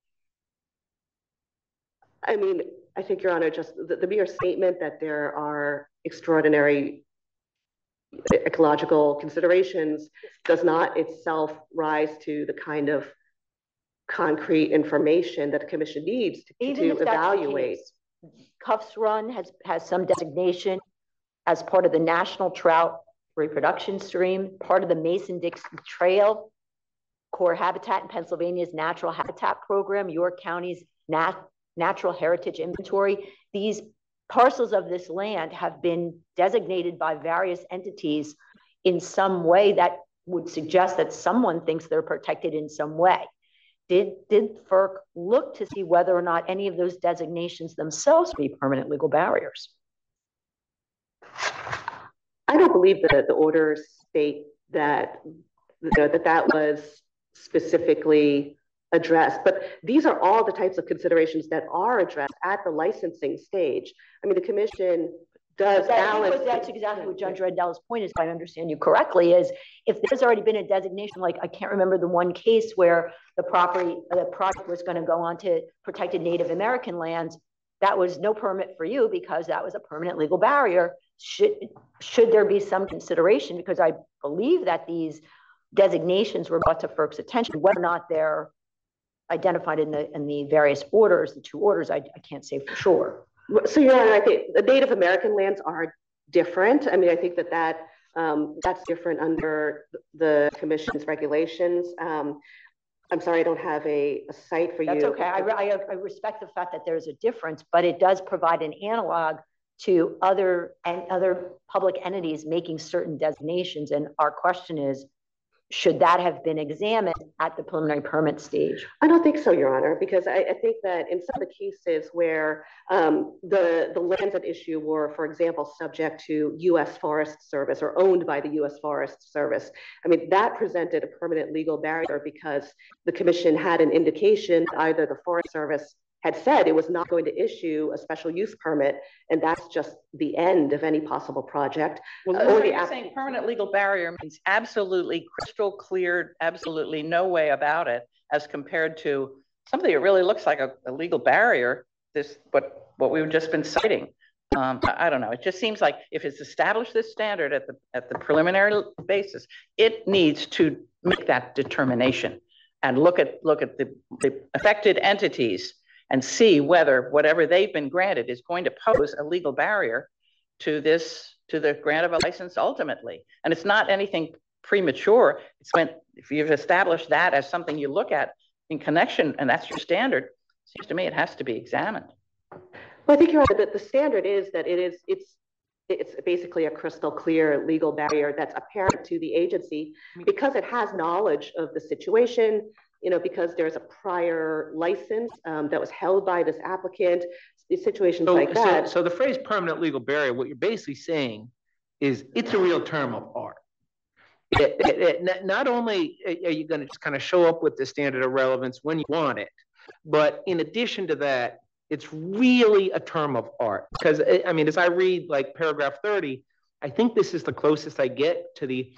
I mean, I think, Your Honor, just the, the mere statement that there are extraordinary ecological considerations does not itself rise to the kind of concrete information that the commission needs to, Even to if that's evaluate. The case, Cuffs Run has, has some designation as part of the National Trout Reproduction Stream, part of the Mason-Dixon Trail, core habitat in Pennsylvania's Natural Habitat Program, York County's nat Natural Heritage Inventory. These parcels of this land have been designated by various entities in some way that would suggest that someone thinks they're protected in some way. Did, did F E R C look to see whether or not any of those designations themselves be permanent legal barriers? I don't believe that the orders state that, you know, that that was specifically addressed, but these are all the types of considerations that are addressed at the licensing stage. I mean, the commission does that, balance. That's exactly what Judge Rendell's point is, if I understand you correctly, is if there's already been a designation, like I can't remember the one case where the property, the project was going to go on to protected Native American lands, that was no permit for you because that was a permanent legal barrier. Should, should there be some consideration? Because I believe that these designations were brought to F E R C's attention, whether or not they're identified in the, in the various orders, the two orders, I, I can't say for sure. So, Your Honor, I think the Native American lands are different. I mean, I think that, that um, that's different under the commission's regulations. Um, I'm sorry, I don't have a, a site for That's you. okay. I, I, I respect the fact that there's a difference, but it does provide an analog to other and other public entities making certain designations. And our question is, should that have been examined at the preliminary permit stage? I don't think so, Your Honor, because I, I think that in some of the cases where um, the, the lands at issue were, for example, subject to U S Forest Service or owned by the U S Forest Service, I mean, that presented a permanent legal barrier because the commission had an indication either the Forest Service had said it was not going to issue a special use permit, and that's just the end of any possible project. Well, uh, or you're saying permanent legal barrier means absolutely crystal clear, absolutely no way about it, as compared to something that really looks like a, a legal barrier, this what, what we've just been citing. Um, I, I don't know. It just seems like if it's established this standard at the, at the preliminary basis, it needs to make that determination and look at, look at the, the affected entities and see whether whatever they've been granted is going to pose a legal barrier to this, to the grant of a license ultimately. And it's not anything premature. It's when, if you've established that as something you look at in connection, and that's your standard, seems to me it has to be examined. Well, I think you're right, but the standard is that it is, it's, it's basically a crystal clear legal barrier that's apparent to the agency because it has knowledge of the situation, you know, because there's a prior license um, that was held by this applicant, situations so, like that. So, so the phrase permanent legal barrier, what you're basically saying is it's a real term of art. It, it, it, not only are you going to just kind of show up with the standard of relevance when you want it, but in addition to that, it's really a term of art. Because, I mean, as I read like paragraph thirty, I think this is the closest I get to the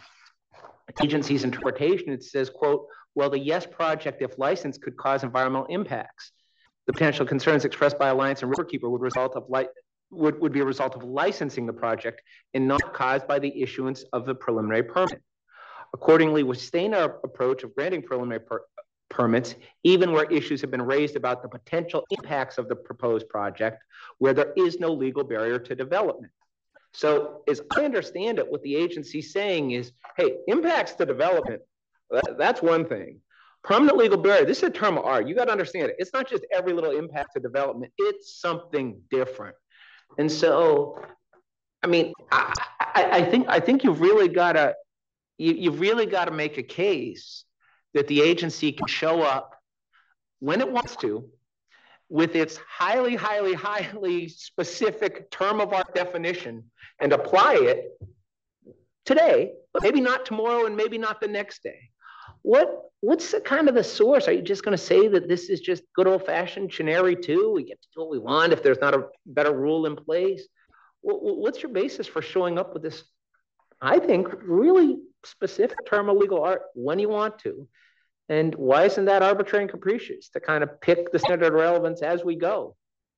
agency's interpretation. It says, quote, well, the YES project, if licensed, could cause environmental impacts. The potential concerns expressed by Alliance and Riverkeeper would result of li would, would be a result of licensing the project and not caused by the issuance of the preliminary permit. Accordingly, we sustain our approach of granting preliminary per permits, even where issues have been raised about the potential impacts of the proposed project, where there is no legal barrier to development. So as I understand it, what the agency's saying is, hey, impacts to development, that, that's one thing. Permanent legal barrier, this is a term of art. You got to understand it. It's not just every little impact to development. It's something different. And so, I mean, I, I, I think I think you've really got to you, you've really got to make a case that the agency can show up when it wants to with its highly, highly, highly specific term of art definition and apply it today, but maybe not tomorrow and maybe not the next day. What what's the kind of the source? Are you just going to say that this is just good old fashioned Chenery two? We get to do what we want if there's not a better rule in place. What's your basis for showing up with this, I think, really specific term of legal art when you want to? And why isn't that arbitrary and capricious to kind of pick the standard of relevance as we go?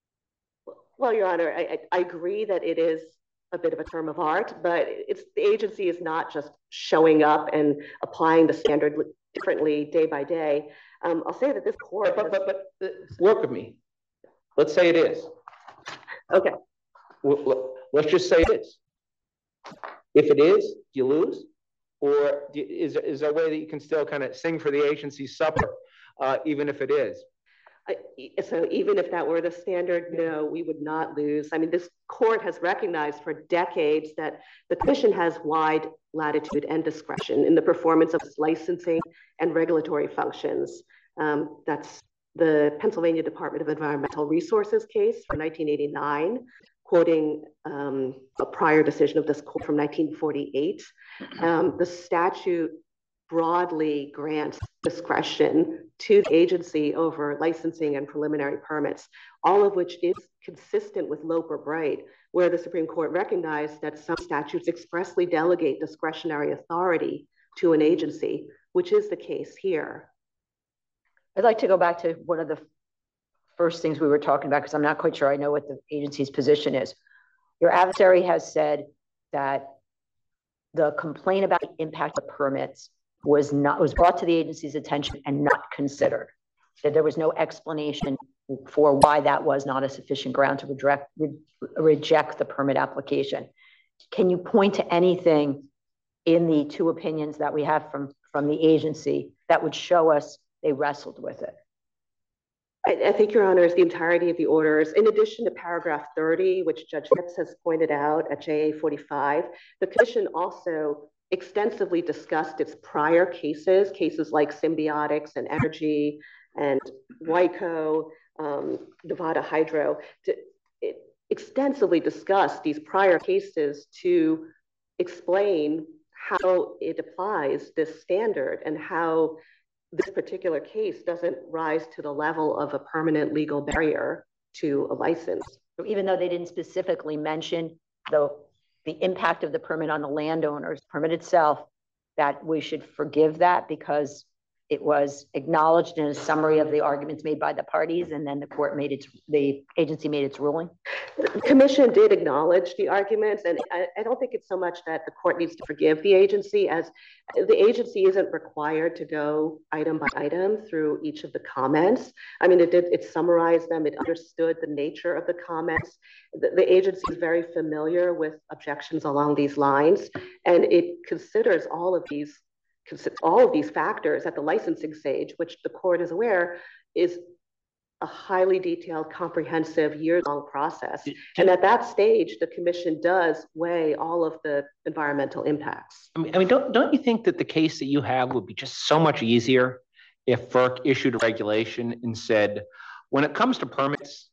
Well, Your Honor, I, I agree that it is a bit of a term of art, but it's the agency is not just showing up and applying the standard differently day by day. Um, I'll say that this court, but, but, but, but work with me. Let's say it is. Okay. Well, let's just say it is. If it is, do you lose? Or do you, is, is there a way that you can still kind of sing for the agency's supper, uh, even if it is? I, so even if that were the standard, no, we would not lose. I mean, this court has recognized for decades that the commission has wide latitude and discretion in the performance of its licensing and regulatory functions. Um, that's the Pennsylvania Department of Environmental Resources case from nineteen eighty-nine, quoting um, a prior decision of this court from nineteen forty-eight. Um, the statute broadly grants discretion to the agency over licensing and preliminary permits, all of which is consistent with Loper-Bright, where the Supreme Court recognized that some statutes expressly delegate discretionary authority to an agency, which is the case here. I'd like to go back to one of the first things we were talking about, because I'm not quite sure I know what the agency's position is. Your adversary has said that the complaint about the impact of permits was not was brought to the agency's attention and not considered, that there was no explanation for why that was not a sufficient ground to reject, re, reject the permit application. Can you point to anything in the two opinions that we have from, from the agency that would show us they wrestled with it? I, I think, Your Honor, is the entirety of the orders. In addition to paragraph thirty, which Judge Phipps has pointed out at J A forty-five, the commission also extensively discussed its prior cases, cases like Symbiotics and Energy and Wyco, um, Nevada Hydro. To, it extensively discussed these prior cases to explain how it applies this standard and how this particular case doesn't rise to the level of a permanent legal barrier to a license. So even though they didn't specifically mention the the impact of the permit on the landowner's permit itself, that we should forgive that because it was acknowledged in a summary of the arguments made by the parties, and then the court made its, the agency made its ruling? The commission did acknowledge the arguments, and I, I don't think it's so much that the court needs to forgive the agency as the agency isn't required to go item by item through each of the comments. I mean, it did, it summarized them, it understood the nature of the comments. The, the agency is very familiar with objections along these lines, and it considers all of these all of these factors at the licensing stage, which the court is aware is a highly detailed, comprehensive, year-long process. And at that stage, the commission does weigh all of the environmental impacts. I mean, I mean, don't don't you think that the case that you have would be just so much easier if FERC issued a regulation and said, when it comes to permits,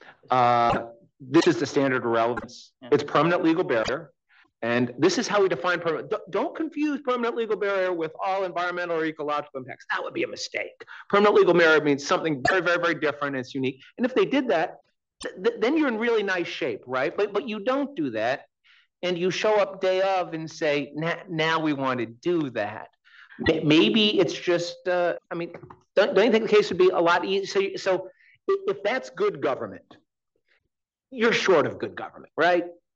uh, this is the standard of relevance. It's permanent legal barrier. And this is how we define permanent. Don't confuse permanent legal barrier with all environmental or ecological impacts. That would be a mistake. Permanent legal barrier means something very, very, very different. And it's unique. And if they did that, th then you're in really nice shape, right? But but you don't do that, and you show up day of and say, nah, now we want to do that. Maybe it's just. Uh, I mean, don't, don't you think the case would be a lot easier? So so if that's good government, you're short of good government, right?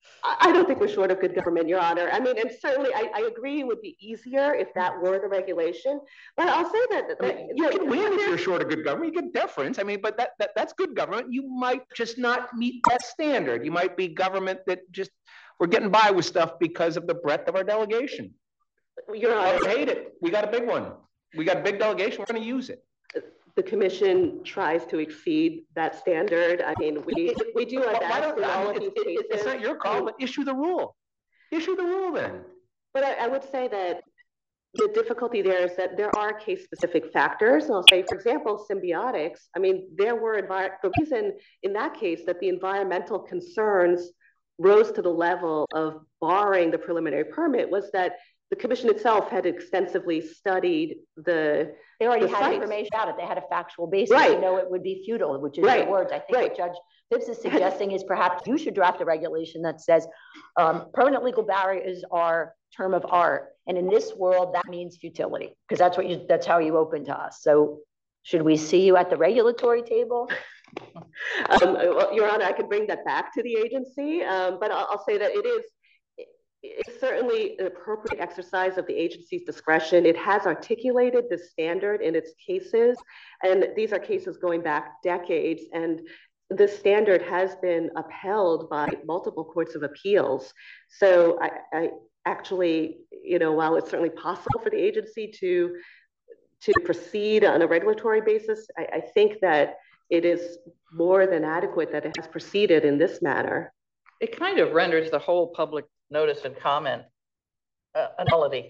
I don't think we're short of good government, Your Honor. I mean, and certainly I, I agree it would be easier if that were the regulation. But I'll say that, that I mean, you can win if you're short of good government. You get deference. I mean, but that, that that's good government. You might just not meet that standard. You might be government that just, we're getting by with stuff because of the breadth of our delegation. Your Honor, I hate it. We got a big one. We got a big delegation. We're going to use it. The commission tries to exceed that standard. I mean, we we do our best in all of these cases. It's not your call, but issue the rule. Issue the rule then. But I, I would say that the difficulty there is that there are case-specific factors. And I'll say, for example, symbiotics. I mean, there were the reason in that case that the environmental concerns rose to the level of barring the preliminary permit was that the commission itself had extensively studied the. They already the had sites. information about it. They had a factual basis Right. to know it would be futile, which is Right. your words. I think Right. what Judge Phipps is suggesting is perhaps you should draft a regulation that says um, permanent legal barriers are term of art. And in this world, that means futility, because that's what you, that's how you open to us. So should we see you at the regulatory table? Um, well, Your Honor, I could bring that back to the agency, um, but I'll, I'll say that it is it's certainly an appropriate exercise of the agency's discretion. It has articulated the standard in its cases, and these are cases going back decades, and the standard has been upheld by multiple courts of appeals. So I, I actually, you know, while it's certainly possible for the agency to, to proceed on a regulatory basis, I, I think that it is more than adequate that it has proceeded in this manner. It kind of renders the whole public notice and comment uh, a nullity.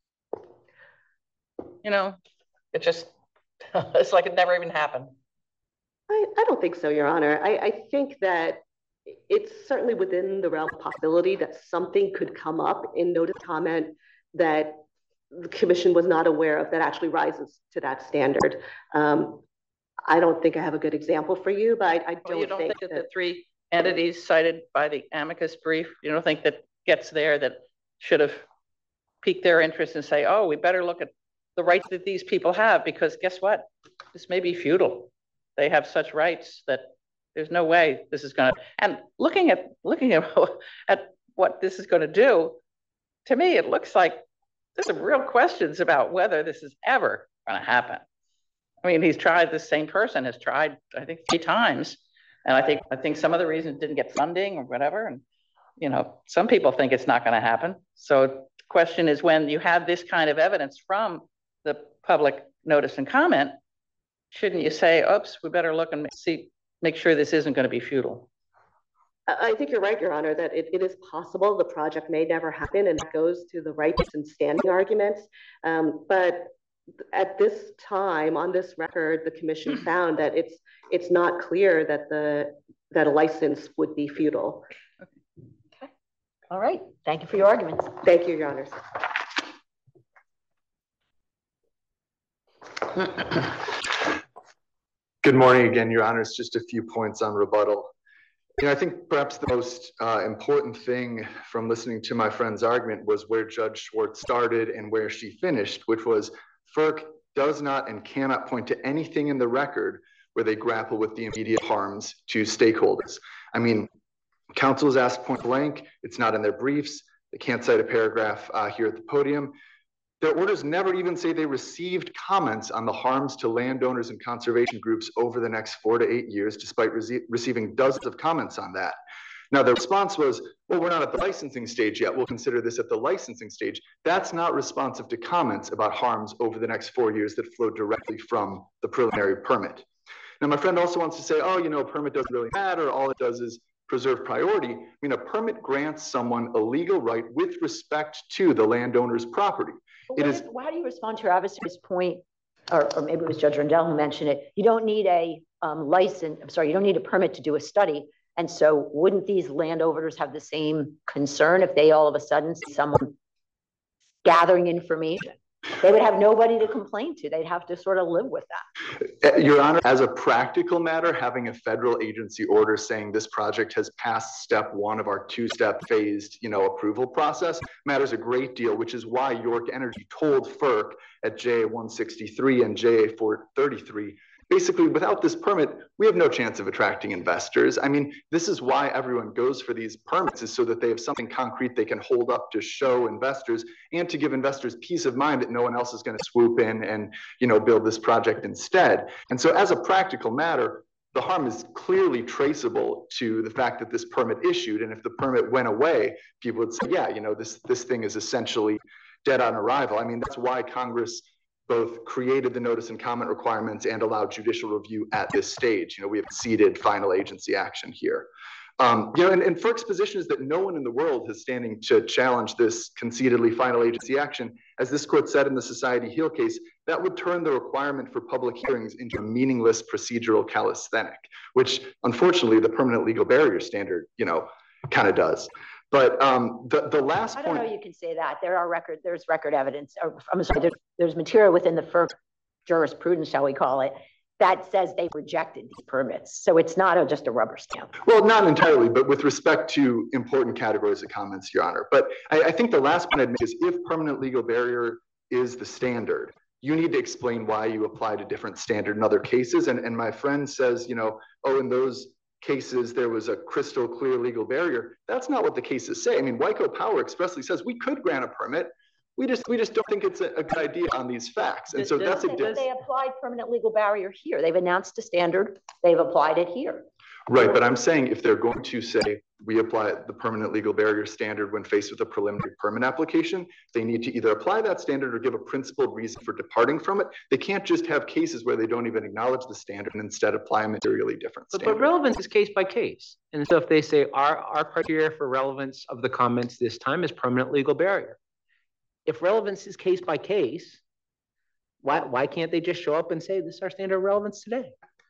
You know, it just, it's like it never even happened. I, I don't think so, Your Honor. I, I think that it's certainly within the realm of possibility that something could come up in notice comment that the commission was not aware of that actually rises to that standard. Um, I don't think I have a good example for you, but I, I don't, well, you don't think, think that, that the three entities cited by the amicus brief, you don't think that gets there that should have piqued their interest and say, oh, we better look at the rights that these people have, because guess what? This may be futile. They have such rights that there's no way this is going to, and looking at, looking at, at what this is going to do, to me, it looks like there's some real questions about whether this is ever going to happen. I mean, he's tried, the same person has tried, I think, three times. And I think, I think some of the reasons didn't get funding or whatever. And, you know, some people think it's not going to happen. So the question is, when you have this kind of evidence from the public notice and comment, shouldn't you say, oops, we better look and see, make sure this isn't going to be futile? I think you're right, Your Honor, that it, it is possible the project may never happen, and that goes to the rights and standing arguments. Um, but at this time, on this record, the commission found that it's it's not clear that the that a license would be futile. Okay. All right. Thank you for your arguments. Thank you, Your Honors. Good morning again, Your Honors. Just a few points on rebuttal. You know, I think perhaps the most uh, important thing from listening to my friend's argument was where Judge Schwartz started and where she finished, which was FERC does not and cannot point to anything in the record where they grapple with the immediate harms to stakeholders. I mean, counsel has asked point blank, it's not in their briefs, they can't cite a paragraph uh, here at the podium. Their orders never even say they received comments on the harms to landowners and conservation groups over the next four to eight years, despite re receiving dozens of comments on that. Now, the response was, well, we're not at the licensing stage yet. We'll consider this at the licensing stage. That's not responsive to comments about harms over the next four years that flow directly from the preliminary permit. Now, my friend also wants to say, oh, you know, a permit doesn't really matter. All it does is preserve priority. I mean, a permit grants someone a legal right with respect to the landowner's property. It is. How do you respond to your adversary's point, or, or maybe it was Judge Rendell who mentioned it, you don't need a um, license, I'm sorry, you don't need a permit to do a study. And so wouldn't these landowners have the same concern if they all of a sudden see someone gathering information? They would have nobody to complain to. They'd have to sort of live with that. Your Honor, as a practical matter, having a federal agency order saying this project has passed step one of our two-step phased, you know, approval process matters a great deal, which is why York Energy told FERC at J A one sixty-three and J A four thirty-three basically without this permit, we have no chance of attracting investors. I mean, this is why everyone goes for these permits, is so that they have something concrete they can hold up to show investors and to give investors peace of mind that no one else is going to swoop in and, you know, build this project instead. And so as a practical matter, the harm is clearly traceable to the fact that this permit issued. And if the permit went away, people would say, yeah, you know, this, this thing is essentially dead on arrival. I mean, that's why Congress both created the notice and comment requirements and allowed judicial review at this stage. You know, we have ceded final agency action here. Um, you know, and, and FERC's position is that no one in the world is standing to challenge this concededly final agency action. As this court said in the Society Heal case, that would turn the requirement for public hearings into a meaningless procedural calisthenic, which unfortunately the permanent legal barrier standard, you know, kind of does. But um, the, the last point— I don't know you can say that. There are record, there's record evidence, or, I'm sorry, there's, there's material within the FERC jurisprudence, shall we call it, that says they rejected these permits. So it's not a, just a rubber stamp. Well, not entirely, but with respect to important categories of comments, Your Honor. But I, I think the last point I'd make is if permanent legal barrier is the standard, you need to explain why you applied a different standard in other cases. And, and my friend says, you know, oh, in those cases, there was a crystal clear legal barrier. That's not what the cases say. I mean, Wyco Power expressly says we could grant a permit. We just we just don't think it's a, a good idea on these facts. And so that's a difference. They applied permanent legal barrier here. They've announced a standard. They've applied it here. Right, but I'm saying if they're going to say we apply the permanent legal barrier standard when faced with a preliminary permit application, they need to either apply that standard or give a principled reason for departing from it. They can't just have cases where they don't even acknowledge the standard and instead apply a materially different standard. But, but relevance is case by case. And so if they say our, our criteria for relevance of the comments this time is permanent legal barrier. If relevance is case by case, why, why can't they just show up and say this is our standard of relevance today?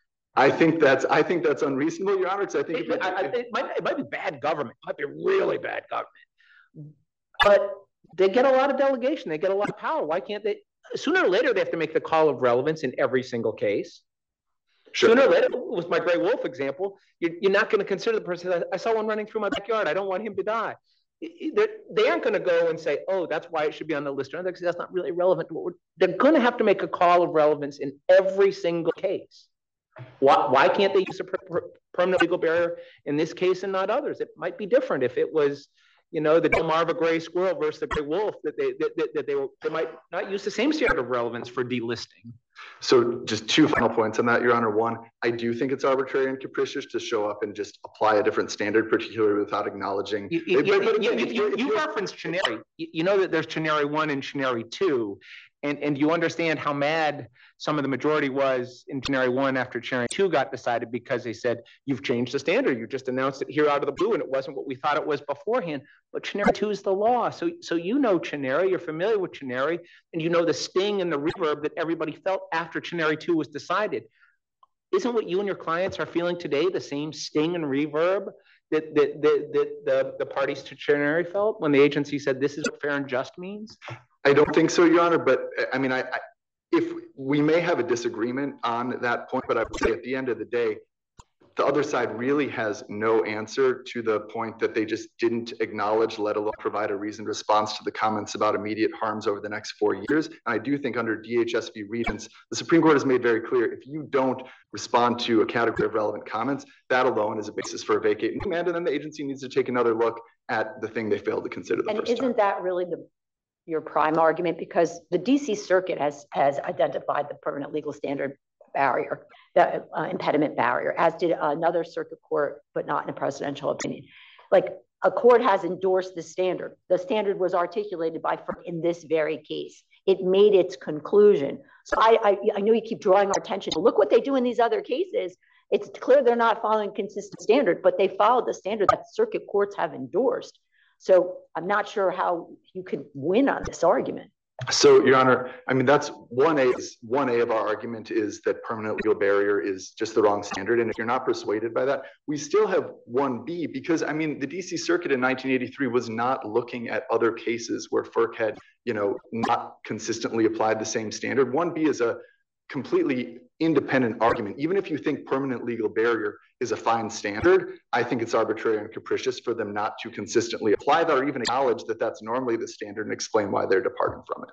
I think that's I think that's unreasonable, Your Honor, because I think it, it, I, I, it, might, it might be bad government. It might be really bad government. But they get a lot of delegation. They get a lot of power. Why can't they? Sooner or later, they have to make the call of relevance in every single case. Sure. Sooner or later, with my gray wolf example, you're, you're not going to consider the person. I, I saw one running through my backyard. I don't want him to die. They're, they aren't going to go and say, oh, that's why it should be on the list. Because that's not really relevant. They're going to have to make a call of relevance in every single case. Why, why can't they use a per, per, permanent legal barrier in this case and not others? It might be different if it was, you know, the Delmarva gray squirrel versus the gray wolf, that they that, that, that they, will, they might not use the same standard of relevance for delisting. So just two final points on that, Your Honor. One, I do think it's arbitrary and capricious to show up and just apply a different standard, particularly without acknowledging. You, you, you, you, you, you, you referenced Chenery. You, you know that there's Chenery one and Chenery two. And, and you understand how mad some of the majority was in Chenery one after Chenery two got decided because they said, you've changed the standard. You just announced it here out of the blue and it wasn't what we thought it was beforehand. But Chenery two is the law. So, so you know Chenery, you're familiar with Chenery, and you know the sting and the reverb that everybody felt after Chenery two was decided. Isn't what you and your clients are feeling today the same sting and reverb that, that, that, that the, the parties to Chenery felt when the agency said this is what fair and just means? I don't think so, Your Honor, but I mean, I, I, if we may have a disagreement on that point, but I would say at the end of the day, the other side really has no answer to the point that they just didn't acknowledge, let alone provide a reasoned response to the comments about immediate harms over the next four years. And I do think under D H S v. Regents, the Supreme Court has made very clear, if you don't respond to a category of relevant comments, that alone is a basis for a vacate and command, and then the agency needs to take another look at the thing they failed to consider the and first isn't time. that really the your prime argument? Because the D C Circuit has has identified the permanent legal standard barrier, the uh, impediment barrier, as did another circuit court, but not in a presidential opinion. Like a court has endorsed the standard. The standard was articulated by FERC in this very case. It made its conclusion. So I, I, I know you keep drawing our attention to look what they do in these other cases. It's clear they're not following consistent standard, but they followed the standard that circuit courts have endorsed. So I'm not sure how you could win on this argument. So, Your Honor, I mean, that's one A. One A of our argument is that permanent legal barrier is just the wrong standard. And if you're not persuaded by that, we still have one B, because I mean, the D C Circuit in nineteen eighty-three was not looking at other cases where FERC had, you know, not consistently applied the same standard. one B is a completely independent argument. Even if you think permanent legal barrier is a fine standard, I think it's arbitrary and capricious for them not to consistently apply that or even acknowledge that that's normally the standard and explain why they're departing from it.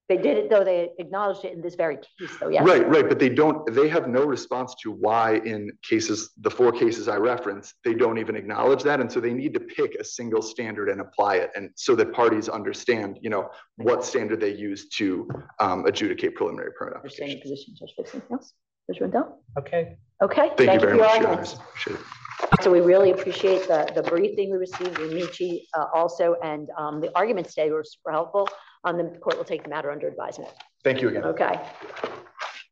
They did it, though, they acknowledged it in this very case, though, yes. Right, right, but they don't, they have no response to why in cases, the four cases I referenced, they don't even acknowledge that. And so they need to pick a single standard and apply it. And so that parties understand, you know, what standard they use to um, adjudicate preliminary permit applications. Understanding position, Judge Fixon. Yes, Judge Rendell? Okay. Okay. Thank, Thank you very you much, Your Your Appreciate it. So we really appreciate the, the briefing we received, Michi uh, also, and um, the arguments today were super helpful. Um, the court will take the matter under advisement. Thank you again. Okay.